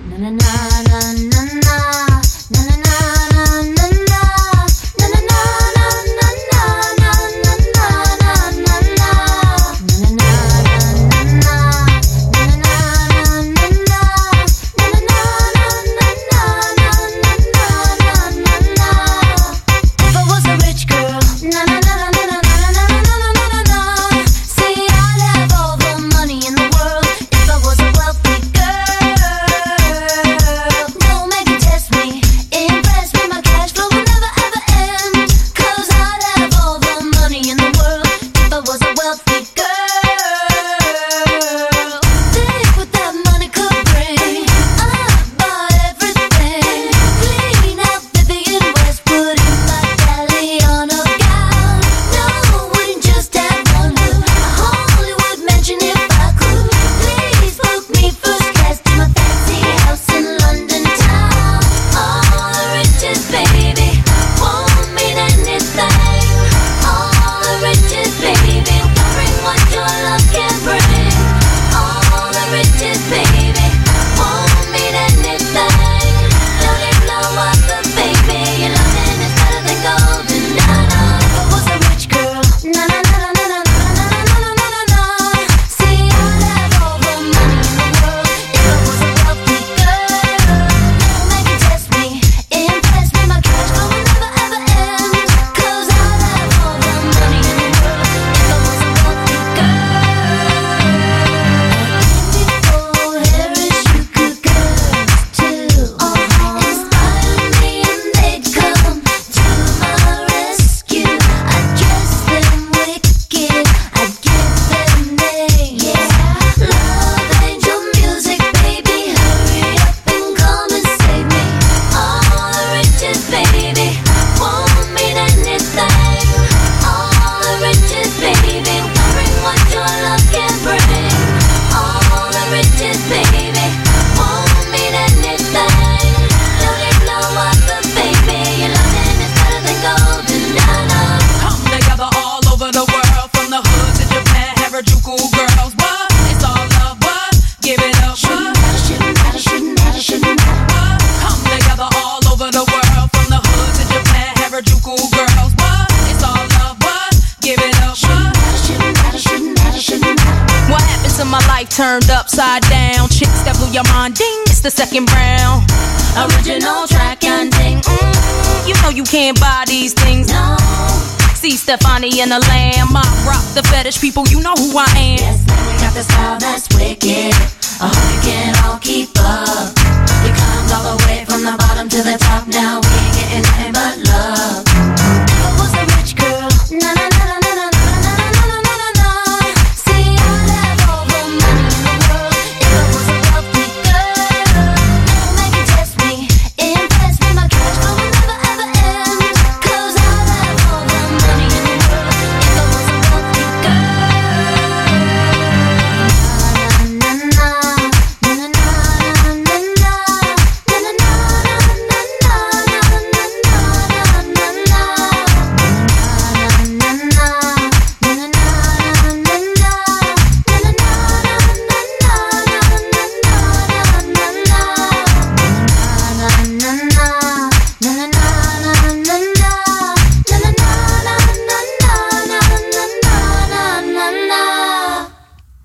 Turned upside down, chicks that blew your mind, ding, it's the second round. Original track and ding, mm, you know you can't buy these things, no. See Stefani and the Lamb, I rock the fetish people, you know who I am. Yes, man, we got the style that's wicked, I hope you can all keep up. We climbed all the way from the bottom to the top, now we ain't getting nothing but love. Never was a rich girl, na na na na na na.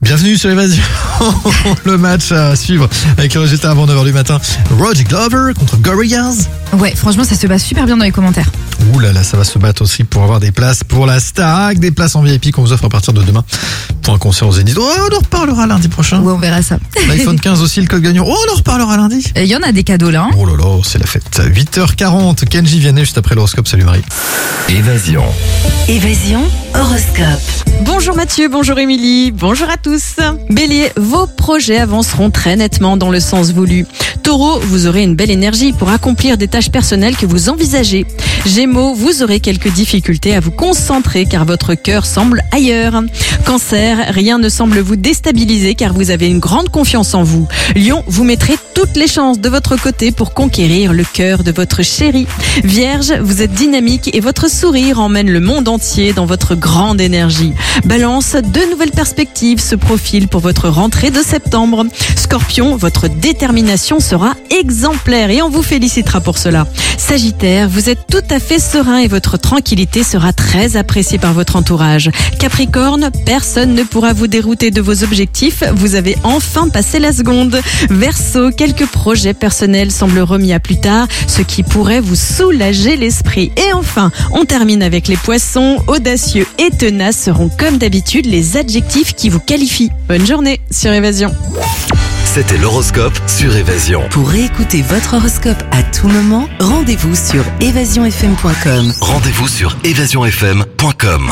Bienvenue sur Évasion. Le match à suivre avec le résultat avant neuf heures du matin. Roger Glover contre Gorillaz. Ouais, franchement, ça se passe super bien dans les commentaires. Ouh là là, ça va se battre aussi pour avoir des places pour la Starac, des places en V I P qu'on vous offre à partir de demain pour un concert au Zénith. Oh, on en reparlera lundi prochain. Ouais, on verra ça. L'iPhone quinze aussi, le code gagnant. Oh, on en reparlera lundi. Il y en a des cadeaux là. Hein. Oh là là, c'est la fête. huit heures quarante, Kenji Vianney juste après l'horoscope. Salut Marie. Évasion. Évasion horoscope. Bonjour Mathieu, bonjour Émilie, bonjour à tous. Bélier, vos projets avanceront très nettement dans le sens voulu. Taureau, vous aurez une belle énergie pour accomplir des tâches personnelles que vous envisagez. Gémeaux, vous aurez quelques difficultés à vous concentrer car votre cœur semble ailleurs. Cancer, rien ne semble vous déstabiliser car vous avez une grande confiance en vous. Lion, vous mettrez toutes les chances de votre côté pour conquérir le cœur de votre chéri. Vierge, vous êtes dynamique et votre sourire emmène le monde entier dans votre grande énergie. Balance, de nouvelles perspectives se profilent pour votre rentrée de septembre. Scorpion, votre détermination sera exemplaire et on vous félicitera pour cela. Sagittaire, vous êtes tout à fait serein et votre tranquillité sera très appréciée par votre entourage. Capricorne, personne ne pourra vous dérouter de vos objectifs, vous avez enfin passé la seconde. Verseau, quelques projets personnels semblent remis à plus tard, ce qui pourrait vous soulager l'esprit. Et enfin, on termine avec les poissons. Audacieux et tenaces seront comme d'habitude les adjectifs qui vous qualifient. Bonne journée sur Évasion. C'était l'horoscope sur Évasion. Pour réécouter votre horoscope à tout moment, rendez-vous sur évasion f m point com. Rendez-vous sur évasion f m point com.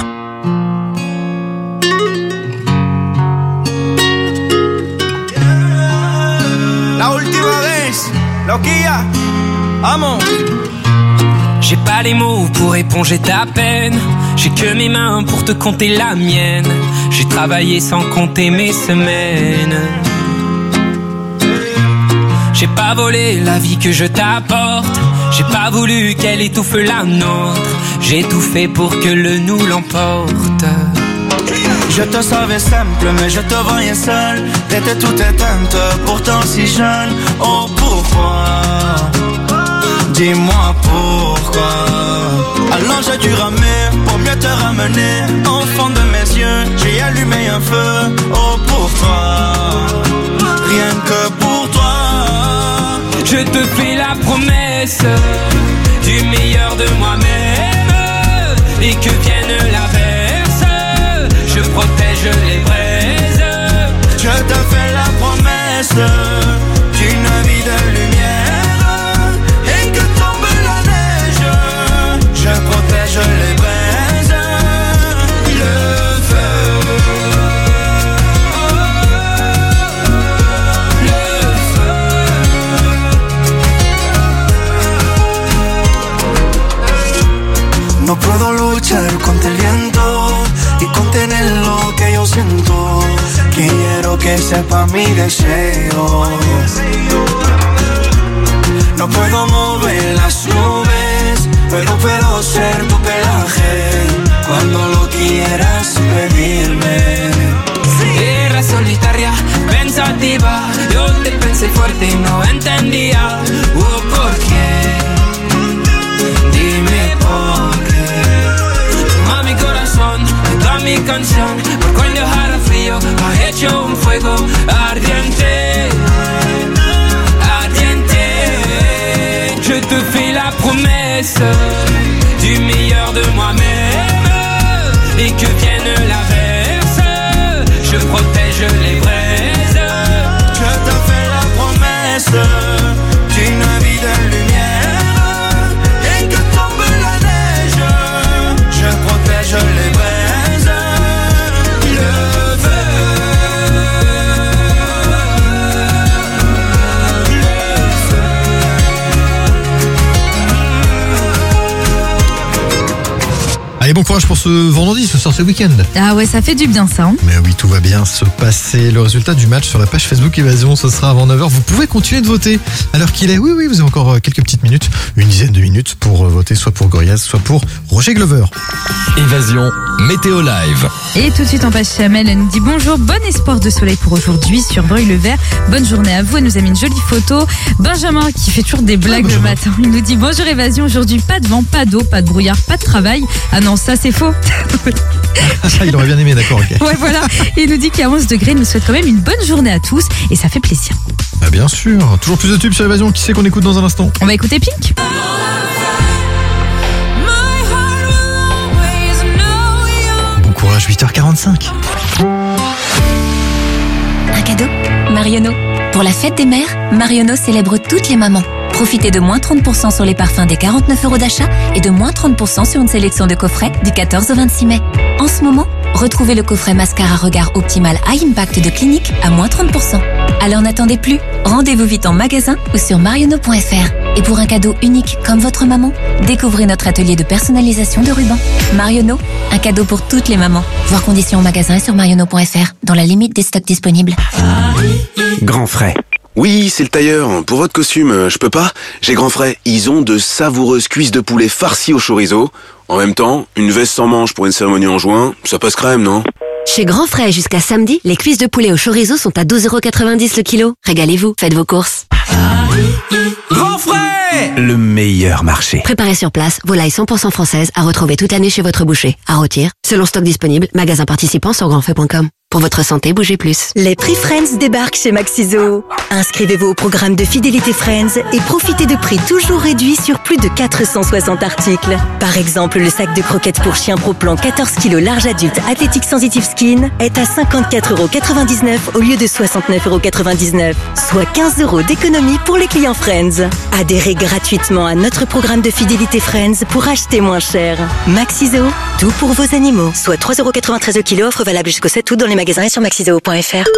La última vez, loquilla, amo. J'ai pas les mots pour éponger ta peine. J'ai que mes mains pour te compter la mienne. J'ai travaillé sans compter mes semaines. J'ai pas volé la vie que je t'apporte. J'ai pas voulu qu'elle étouffe la nôtre. J'ai tout fait pour que le nous l'emporte. Je te savais simple, mais je te voyais seul. T'étais toute éteinte, pourtant si jeune. Oh pourquoi? Dis-moi pourquoi. Alors j'ai dû ramer pour mieux te ramener. Au fond de mes yeux, j'ai allumé un feu. Oh pour toi, rien que pour toi. Je te fais la promesse du meilleur de moi-même. Et que vienne l'averse, je protège les braises. Je te fais la promesse d'une vie de lumière. Et que tombe la neige, je protège les braises. Le feu, le feu. No puedo luchar contra el viento y contener lo que yo siento. Quiero que sepa mi deseo. No puedo mover las nubes, pero puedo ser tu pelaje cuando lo quieras pedirme. Era solitaria, pensativa. Yo te pensé fuerte y no entendía. Oh, ¿por qué? Dime por qué. Toma mi corazón, toda mi canción. Por cuando dejara frío, ha hecho un fuego ardiente. Ardiente. Je te fais la promesse du meilleur de moi-même. Et que vienne l'averse, je protège les braises. Je te fais la promesse d'une vie de lumière. Et que tombe la neige, je protège les braises. Le feu, Allez, bon courage pour ce vendredi, ce soir, ce week-end. Ah ouais, ça fait du bien ça. Hein. Mais oui, tout va bien se passer. Le résultat du match sur la page Facebook Évasion, ce sera avant neuf heures. Vous pouvez continuer de voter à l'heure qu'il est. Oui, oui, vous avez encore quelques petites minutes, une dizaine de minutes pour voter soit pour Gorillaz, soit pour Roger Glover. Évasion, météo live. Et tout de suite, on passe chez Amel. Elle nous dit bonjour, bon espoir de soleil pour aujourd'hui sur Breuil-le-Vert. Bonne journée à vous. Elle nous a mis une jolie photo. Benjamin, qui fait toujours des blagues ah, le matin. Il nous dit bonjour Évasion. Aujourd'hui, pas de vent, pas d'eau, pas de brouillard, pas de travail. À Nancy, ça c'est faux. Il aurait bien aimé, d'accord, ok. Ouais, voilà. Il nous dit qu'il y a onze degrés. Il nous souhaite quand même une bonne journée à tous et ça fait plaisir. Bah, bien sûr. Toujours plus de tubes sur Évasion. Qui c'est qu'on écoute dans un instant? On va écouter Pink. Bon courage, huit heures quarante-cinq. Un cadeau Marionneau. Pour la fête des mères, Marionneau célèbre toutes les mamans. Profitez de moins trente pour cent sur les parfums des quarante-neuf euros d'achat et de moins trente pour cent sur une sélection de coffrets du quatorze au vingt-six mai. En ce moment, retrouvez le coffret mascara regard optimal High Impact de Clinique à moins trente pour cent. Alors n'attendez plus, rendez-vous vite en magasin ou sur marionneau point f r. Et pour un cadeau unique comme votre maman, découvrez notre atelier de personnalisation de rubans. Marionneau, un cadeau pour toutes les mamans. Voir conditions en magasin et sur marionneau point f r, dans la limite des stocks disponibles. Grand Frais. Oui, c'est le tailleur. Pour votre costume, je peux pas. J'ai Grand Frais. Ils ont de savoureuses cuisses de poulet farcies au chorizo. En même temps, une veste sans manches pour une cérémonie en juin, ça passe crème, non? Chez Grand Frais, jusqu'à samedi, les cuisses de poulet au chorizo sont à douze euros quatre-vingt-dix le kilo. Régalez-vous, faites vos courses. Grand Frais, le meilleur marché. Préparez sur place, volaille cent pour cent française à retrouver toute l'année chez votre boucher. À rôtir, selon stock disponible, magasin participant sur grand frais point com. Pour votre santé, bougez plus. Les prix Friends débarquent chez Maxiso. Inscrivez-vous au programme de fidélité Friends et profitez de prix toujours réduits sur plus de quatre cent soixante articles. Par exemple, le sac de croquettes pour chien Pro Plan quatorze kilos large adulte Athletic Sensitive Skin est à cinquante-quatre euros quatre-vingt-dix-neuf au lieu de soixante-neuf euros quatre-vingt-dix-neuf, soit quinze euros d'économie pour les clients Friends. Adhérez gratuitement à notre programme de fidélité Friends pour acheter moins cher. Maxiso, tout pour vos animaux, soit trois euros quatre-vingt-treize le kilo, offre valable jusqu'au sept août dans les magasins et sur maxiseo point f r.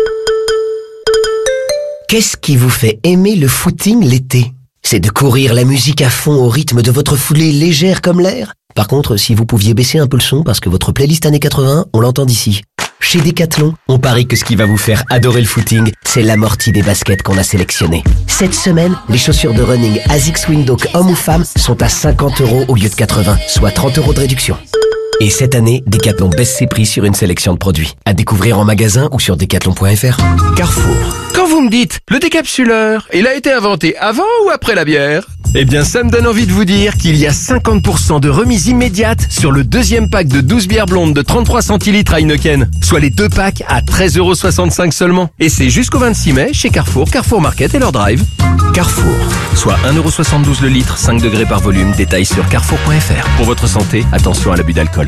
Qu'est-ce qui vous fait aimer le footing l'été? C'est de courir la musique à fond au rythme de votre foulée légère comme l'air? Par contre, si vous pouviez baisser un peu le son parce que votre playlist années quatre-vingts, on l'entend d'ici. Chez Decathlon, on parie que ce qui va vous faire adorer le footing, c'est l'amorti des baskets qu'on a sélectionnées. Cette semaine, les chaussures de running ASICS Windhoek hommes ou femmes sont à cinquante euros au lieu de quatre-vingts, soit trente euros de réduction. Et cette année, Decathlon baisse ses prix sur une sélection de produits. À découvrir en magasin ou sur decathlon point f r. Carrefour. Quand vous me dites, le décapsuleur, il a été inventé avant ou après la bière? Eh bien, ça me donne envie de vous dire qu'il y a cinquante pour cent de remise immédiate sur le deuxième pack de douze bières blondes de trente-trois centilitres à Heineken, soit les deux packs à treize euros soixante-cinq seulement. Et c'est jusqu'au vingt-six mai chez Carrefour, Carrefour Market et leur drive. Carrefour, soit un euro soixante-douze le litre, cinq degrés par volume, détail sur carrefour point f r. Pour votre santé, attention à l'abus d'alcool.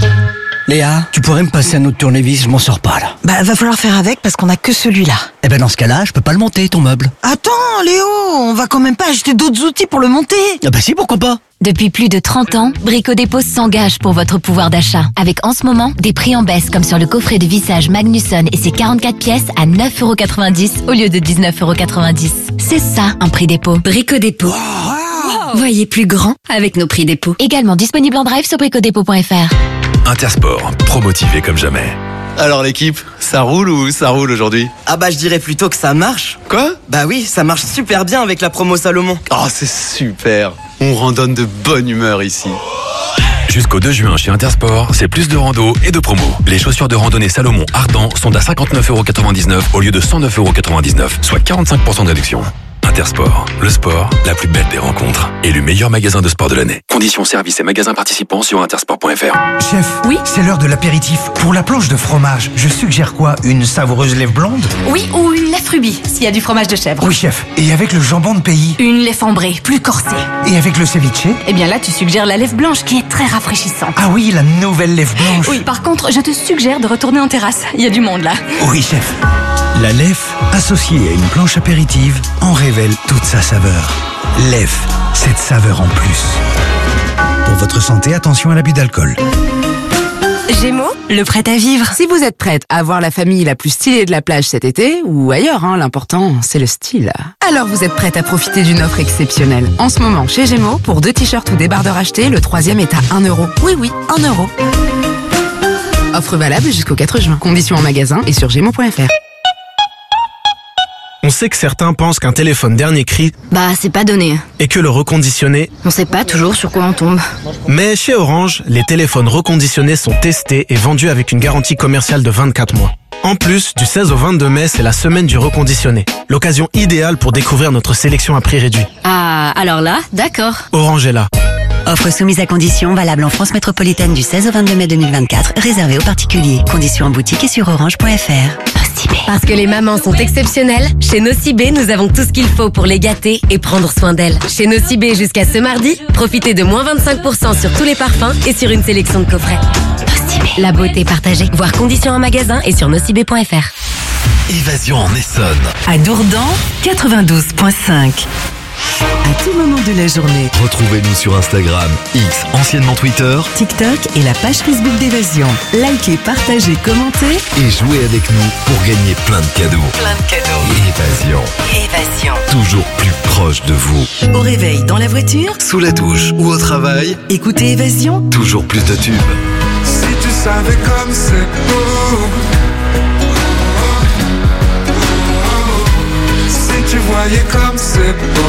Léa, tu pourrais me passer un autre tournevis, je m'en sors pas là. Bah va falloir faire avec parce qu'on a que celui-là. Eh ben dans ce cas-là, je peux pas le monter ton meuble. Attends Léo, on va quand même pas acheter d'autres outils pour le monter. Ah bah si, pourquoi pas. Depuis plus de trente ans, Brico Dépôt s'engage pour votre pouvoir d'achat. Avec en ce moment, des prix en baisse comme sur le coffret de vissage Magnusson et ses quarante-quatre pièces à neuf euros quatre-vingt-dix au lieu de dix-neuf euros quatre-vingt-dix. C'est ça un prix dépôt. Brico Dépôt. Wow. Voyez plus grand avec nos prix dépôt. Également disponible en drive sur brico dépôt point f r. Intersport, promotivé comme jamais. Alors l'équipe, ça roule ou ça roule aujourd'hui? Ah bah je dirais plutôt que ça marche. Quoi? Bah oui, ça marche super bien avec la promo Salomon. Oh c'est super, on randonne de bonne humeur ici. Jusqu'au deux juin chez Intersport, c'est plus de rando et de promo. Les chaussures de randonnée Salomon Ardent sont à cinquante-neuf euros quatre-vingt-dix-neuf au lieu de cent neuf euros quatre-vingt-dix-neuf, soit quarante-cinq pour cent de réduction. Intersport, le sport, la plus belle des rencontres. Élu meilleur magasin de sport de l'année. Conditions, services et magasins participants sur intersport point f r. Chef, oui, c'est l'heure de l'apéritif. Pour la planche de fromage, je suggère quoi? Une savoureuse lèvre blonde? Oui, ou une lèvre rubis, s'il y a du fromage de chèvre. Oui, chef. Et avec le jambon de pays? Une lèvre ambrée, plus corsée. Et avec le ceviche? Eh bien là, tu suggères la lèvre blanche, qui est très rafraîchissante. Ah oui, la nouvelle lèvre blanche. Oui, par contre, je te suggère de retourner en terrasse. Il y a du monde là. Oui, chef. La Lef, associée à une planche apéritive, en révèle toute sa saveur. Lef, cette saveur en plus. Pour votre santé, attention à l'abus d'alcool. Gémeaux, le prêt à vivre. Si vous êtes prête à avoir la famille la plus stylée de la plage cet été, ou ailleurs, hein, l'important, c'est le style. Alors vous êtes prête à profiter d'une offre exceptionnelle. En ce moment, chez Gémeaux, pour deux t-shirts ou débardeurs achetés, le troisième est à un euro. Oui, oui, un euro. Offre valable jusqu'au quatre juin. Conditions en magasin et sur gémeaux point f r. On sait que certains pensent qu'un téléphone dernier cri, bah c'est pas donné. Et que le reconditionné, on sait pas toujours sur quoi on tombe. Mais chez Orange, les téléphones reconditionnés sont testés et vendus avec une garantie commerciale de vingt-quatre mois. En plus, du seize au vingt-deux mai, c'est la semaine du reconditionné. L'occasion idéale pour découvrir notre sélection à prix réduit. Ah, alors là, d'accord. Orange est là. Offre soumise à condition, valable en France métropolitaine du seize au vingt-deux mai deux mille vingt-quatre, réservée aux particuliers. Conditions en boutique et sur orange point f r. Parce que les mamans sont exceptionnelles, chez Nocibé, nous avons tout ce qu'il faut pour les gâter et prendre soin d'elles. Chez Nocibé, jusqu'à ce mardi, profitez de moins vingt-cinq pour cent sur tous les parfums et sur une sélection de coffrets. Nocibé. La beauté partagée. Voir conditions en magasin et sur nocibé point f r. Évasion en Essonne. À Dourdan, quatre-vingt-douze virgule cinq. À tout moment de la journée. Retrouvez-nous sur Instagram, X, anciennement Twitter, TikTok et la page Facebook d'Évasion. Likez, partagez, commentez. Et jouez avec nous pour gagner plein de cadeaux. Plein de cadeaux. Évasion. Évasion. Toujours plus proche de vous. Au réveil, dans la voiture, sous la douche ou au travail, écoutez Évasion. Toujours plus de tubes. Si tu savais comme c'est beau, si tu voyais comme c'est beau.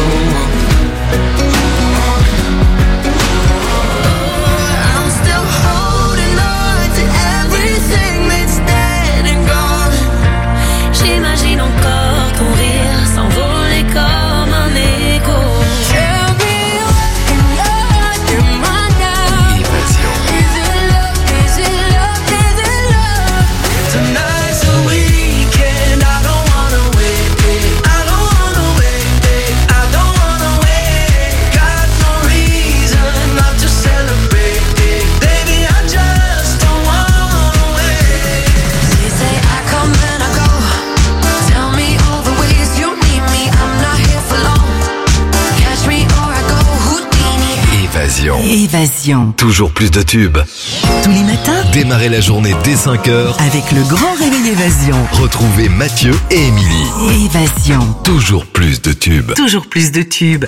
I'm still holding on to everything that's dead and gone. J'imagine encore ton rire s'envoler comme un écho. Tell me what you like in my now. Évasion. Is it love, is it love, is it love? Tonight's the weekend, I don't wanna wait. I don't wanna wait, I don't wanna wait. Got no reason not to celebrate, baby, I just don't wanna wait. They say I come and I go. Tell me all the ways you need me. I'm not here for long. Catch me or I go Houdini. Évasion. Évasion. Toujours plus de tubes. Tous les matins, Démarrez la journée dès cinq heures. avec le grand réveil Évasion. Retrouvez Mathieu et Émilie. Évasion. Toujours plus de tubes. Toujours plus de tubes.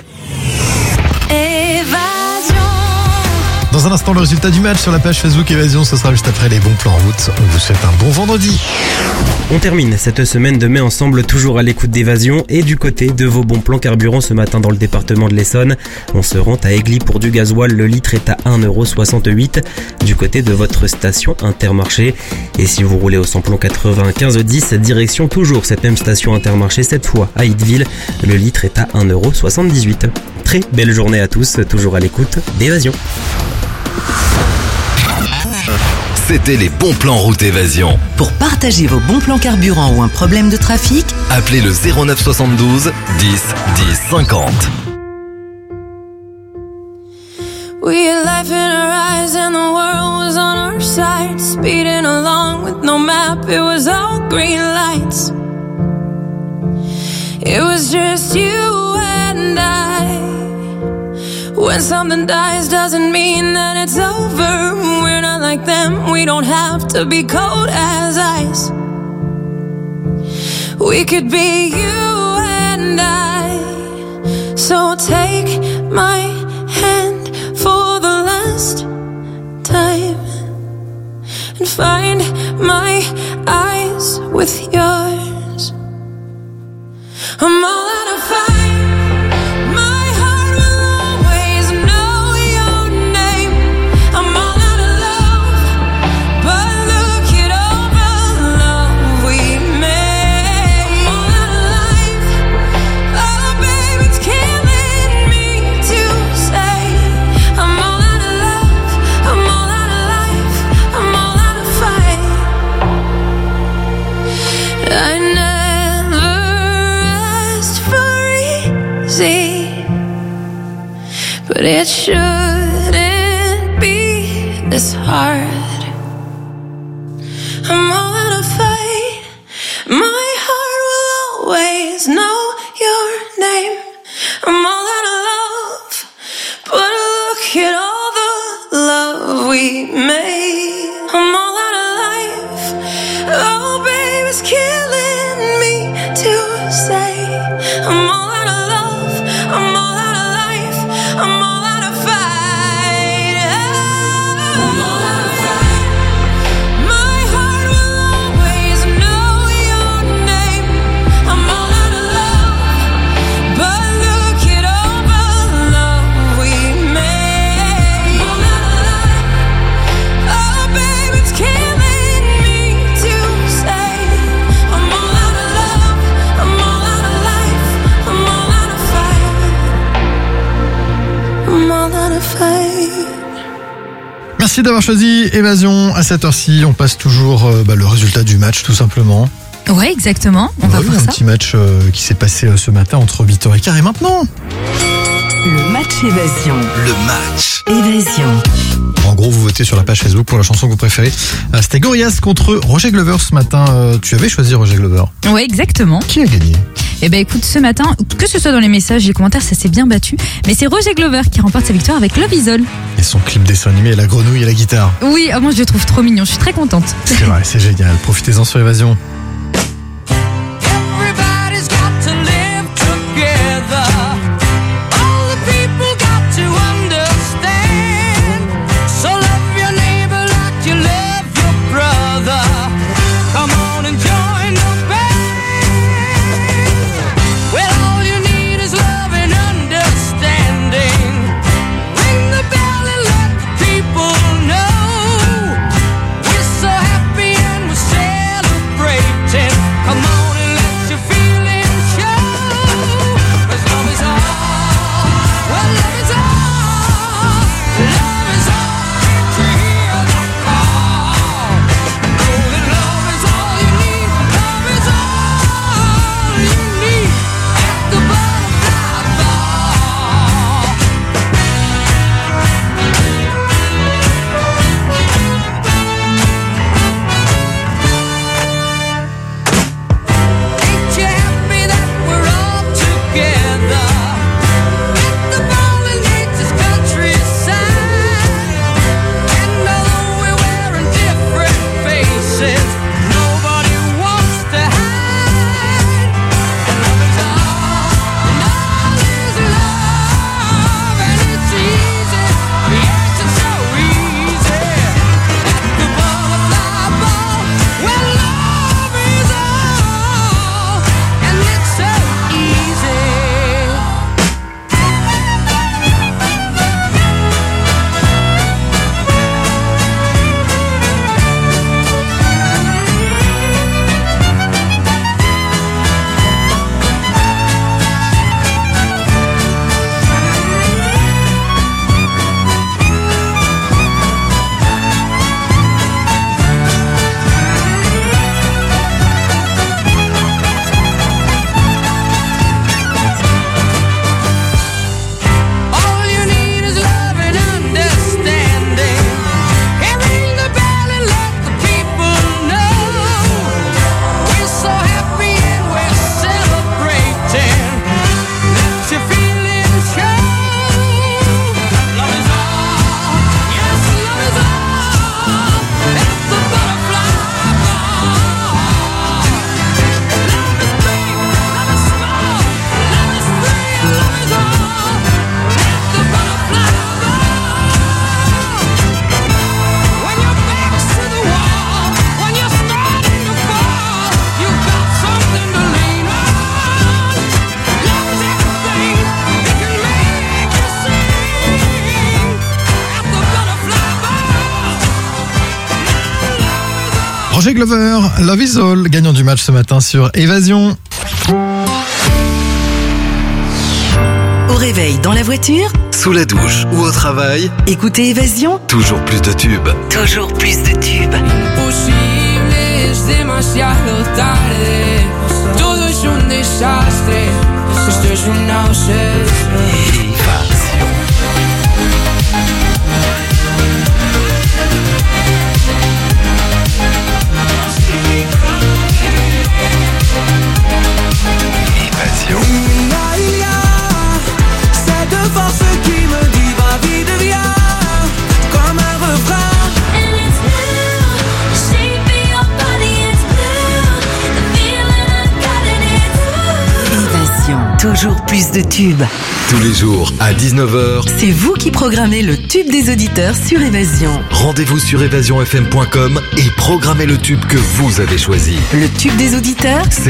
Dans un instant, le résultat du match sur la page Facebook Évasion, ce sera juste après les bons plans en route. On vous souhaite un bon vendredi. On termine cette semaine de mai ensemble, toujours à l'écoute d'Évasion et du côté de vos bons plans carburant ce matin dans le département de l'Essonne. On se rend à Aigli pour du gasoil, le litre est à un euro soixante-huit du côté de votre station Intermarché. Et si vous roulez au samplon quatre-vingt-quinze dix, direction toujours cette même station Intermarché, cette fois à Hitteville, le litre est à un euro soixante-dix-huit. Très belle journée à tous, toujours à l'écoute d'Évasion. C'était les bons plans route Évasion. Pour partager vos bons plans carburant ou un problème de trafic, Appelez le zéro neuf soixante-douze dix dix cinquante. We had life in our eyes and the world was on our side. Speeding along with no map, it was all green lights. It was just you and I. When something dies doesn't mean that it's over. We're not like them, we don't have to be cold as ice. We could be you and I. So take my hand for the last time and find my eyes with yours. I'm all out of fight. I never asked for easy, but it shouldn't be this hard. I'm all out of fight. My heart will always know your name. I'm all out of love, but look at all the love we made. I'm all out of life. Oh, baby, it's killing me to say I'm all out of love, I'm all out of life, I'm all out of fight. I'm all out of fight. My heart will always know your name. I'm all out of love, but look at all the love we made. I'm all out of life. Merci d'avoir choisi Évasion. À cette heure-ci, on passe toujours euh, bah, le résultat du match, tout simplement. Ouais, exactement. On va oui, voir un ça. petit match euh, qui s'est passé euh, ce matin entre huit heures quinze et maintenant. Le match Évasion. Le match. Évasion. En gros, vous votez sur la page Facebook pour la chanson que vous préférez. Euh, C'était Gorillaz contre Roger Glover ce matin. Euh, tu avais choisi Roger Glover. Ouais, exactement. Qui a gagné ? Eh ben écoute, ce matin, que ce soit dans les messages, les commentaires, ça s'est bien battu. Mais c'est Roger Glover qui remporte sa victoire avec Love Is All. Et son clip dessin animé, la grenouille et la guitare. Oui, oh, moi je le trouve trop mignon, je suis très contente. C'est vrai, c'est génial. Profitez-en sur Évasion. Everybody's got to live together. All the people got to understand. So love your neighbor like you love your brother. Come on and join the band. Well, all you need is love and understanding. Ring the bell and let the people know. We're so happy and we're celebrating. Come on and let your feelings show. 'Cause love is all. Well, love is all. Love is all. Can't you hear the call? Know that love is all you need. Love is all you need. At the butterfly ball. Ain't you happy that we're all together? At the bowling Nature's countryside. And although we're wearing different faces, nobody wants to hide. And love is all, love is love, and it's easy, yes it's so easy. At the butterfly ball, well love is all, and it's so easy. All you need is love and understanding. And ring the bell and let the people know. We're so happy and we're celebrating. Let your feelings show. Love is all, yes, love is all. At the butterfly ball. Love is big, love is small, love is free, and love is all. At the butterfly ball. When your back's to the wall, when you're starting to fall, you've got something to lean on. Love is everything, it can make you sing. At the butterfly ball. Roger Glover, Love Is All, gagnant du match ce matin sur Évasion. Au réveil, dans la voiture, Sous la douche ou au travail, écoutez Évasion. toujours plus de tubes. Toujours plus de tubes. Imposible, es demasiado tarde. Todo es un desastre. Esto es una obsesión. Il y a, il y a cette force qui me dit va vie devient comme un refrain. Évasion. Toujours plus de tubes. Tous les jours à dix-neuf heures, C'est vous qui programmez le tube des auditeurs sur Évasion. rendez-vous sur évasion f m point com et programmez le tube que vous avez choisi. Le tube des auditeurs, C'est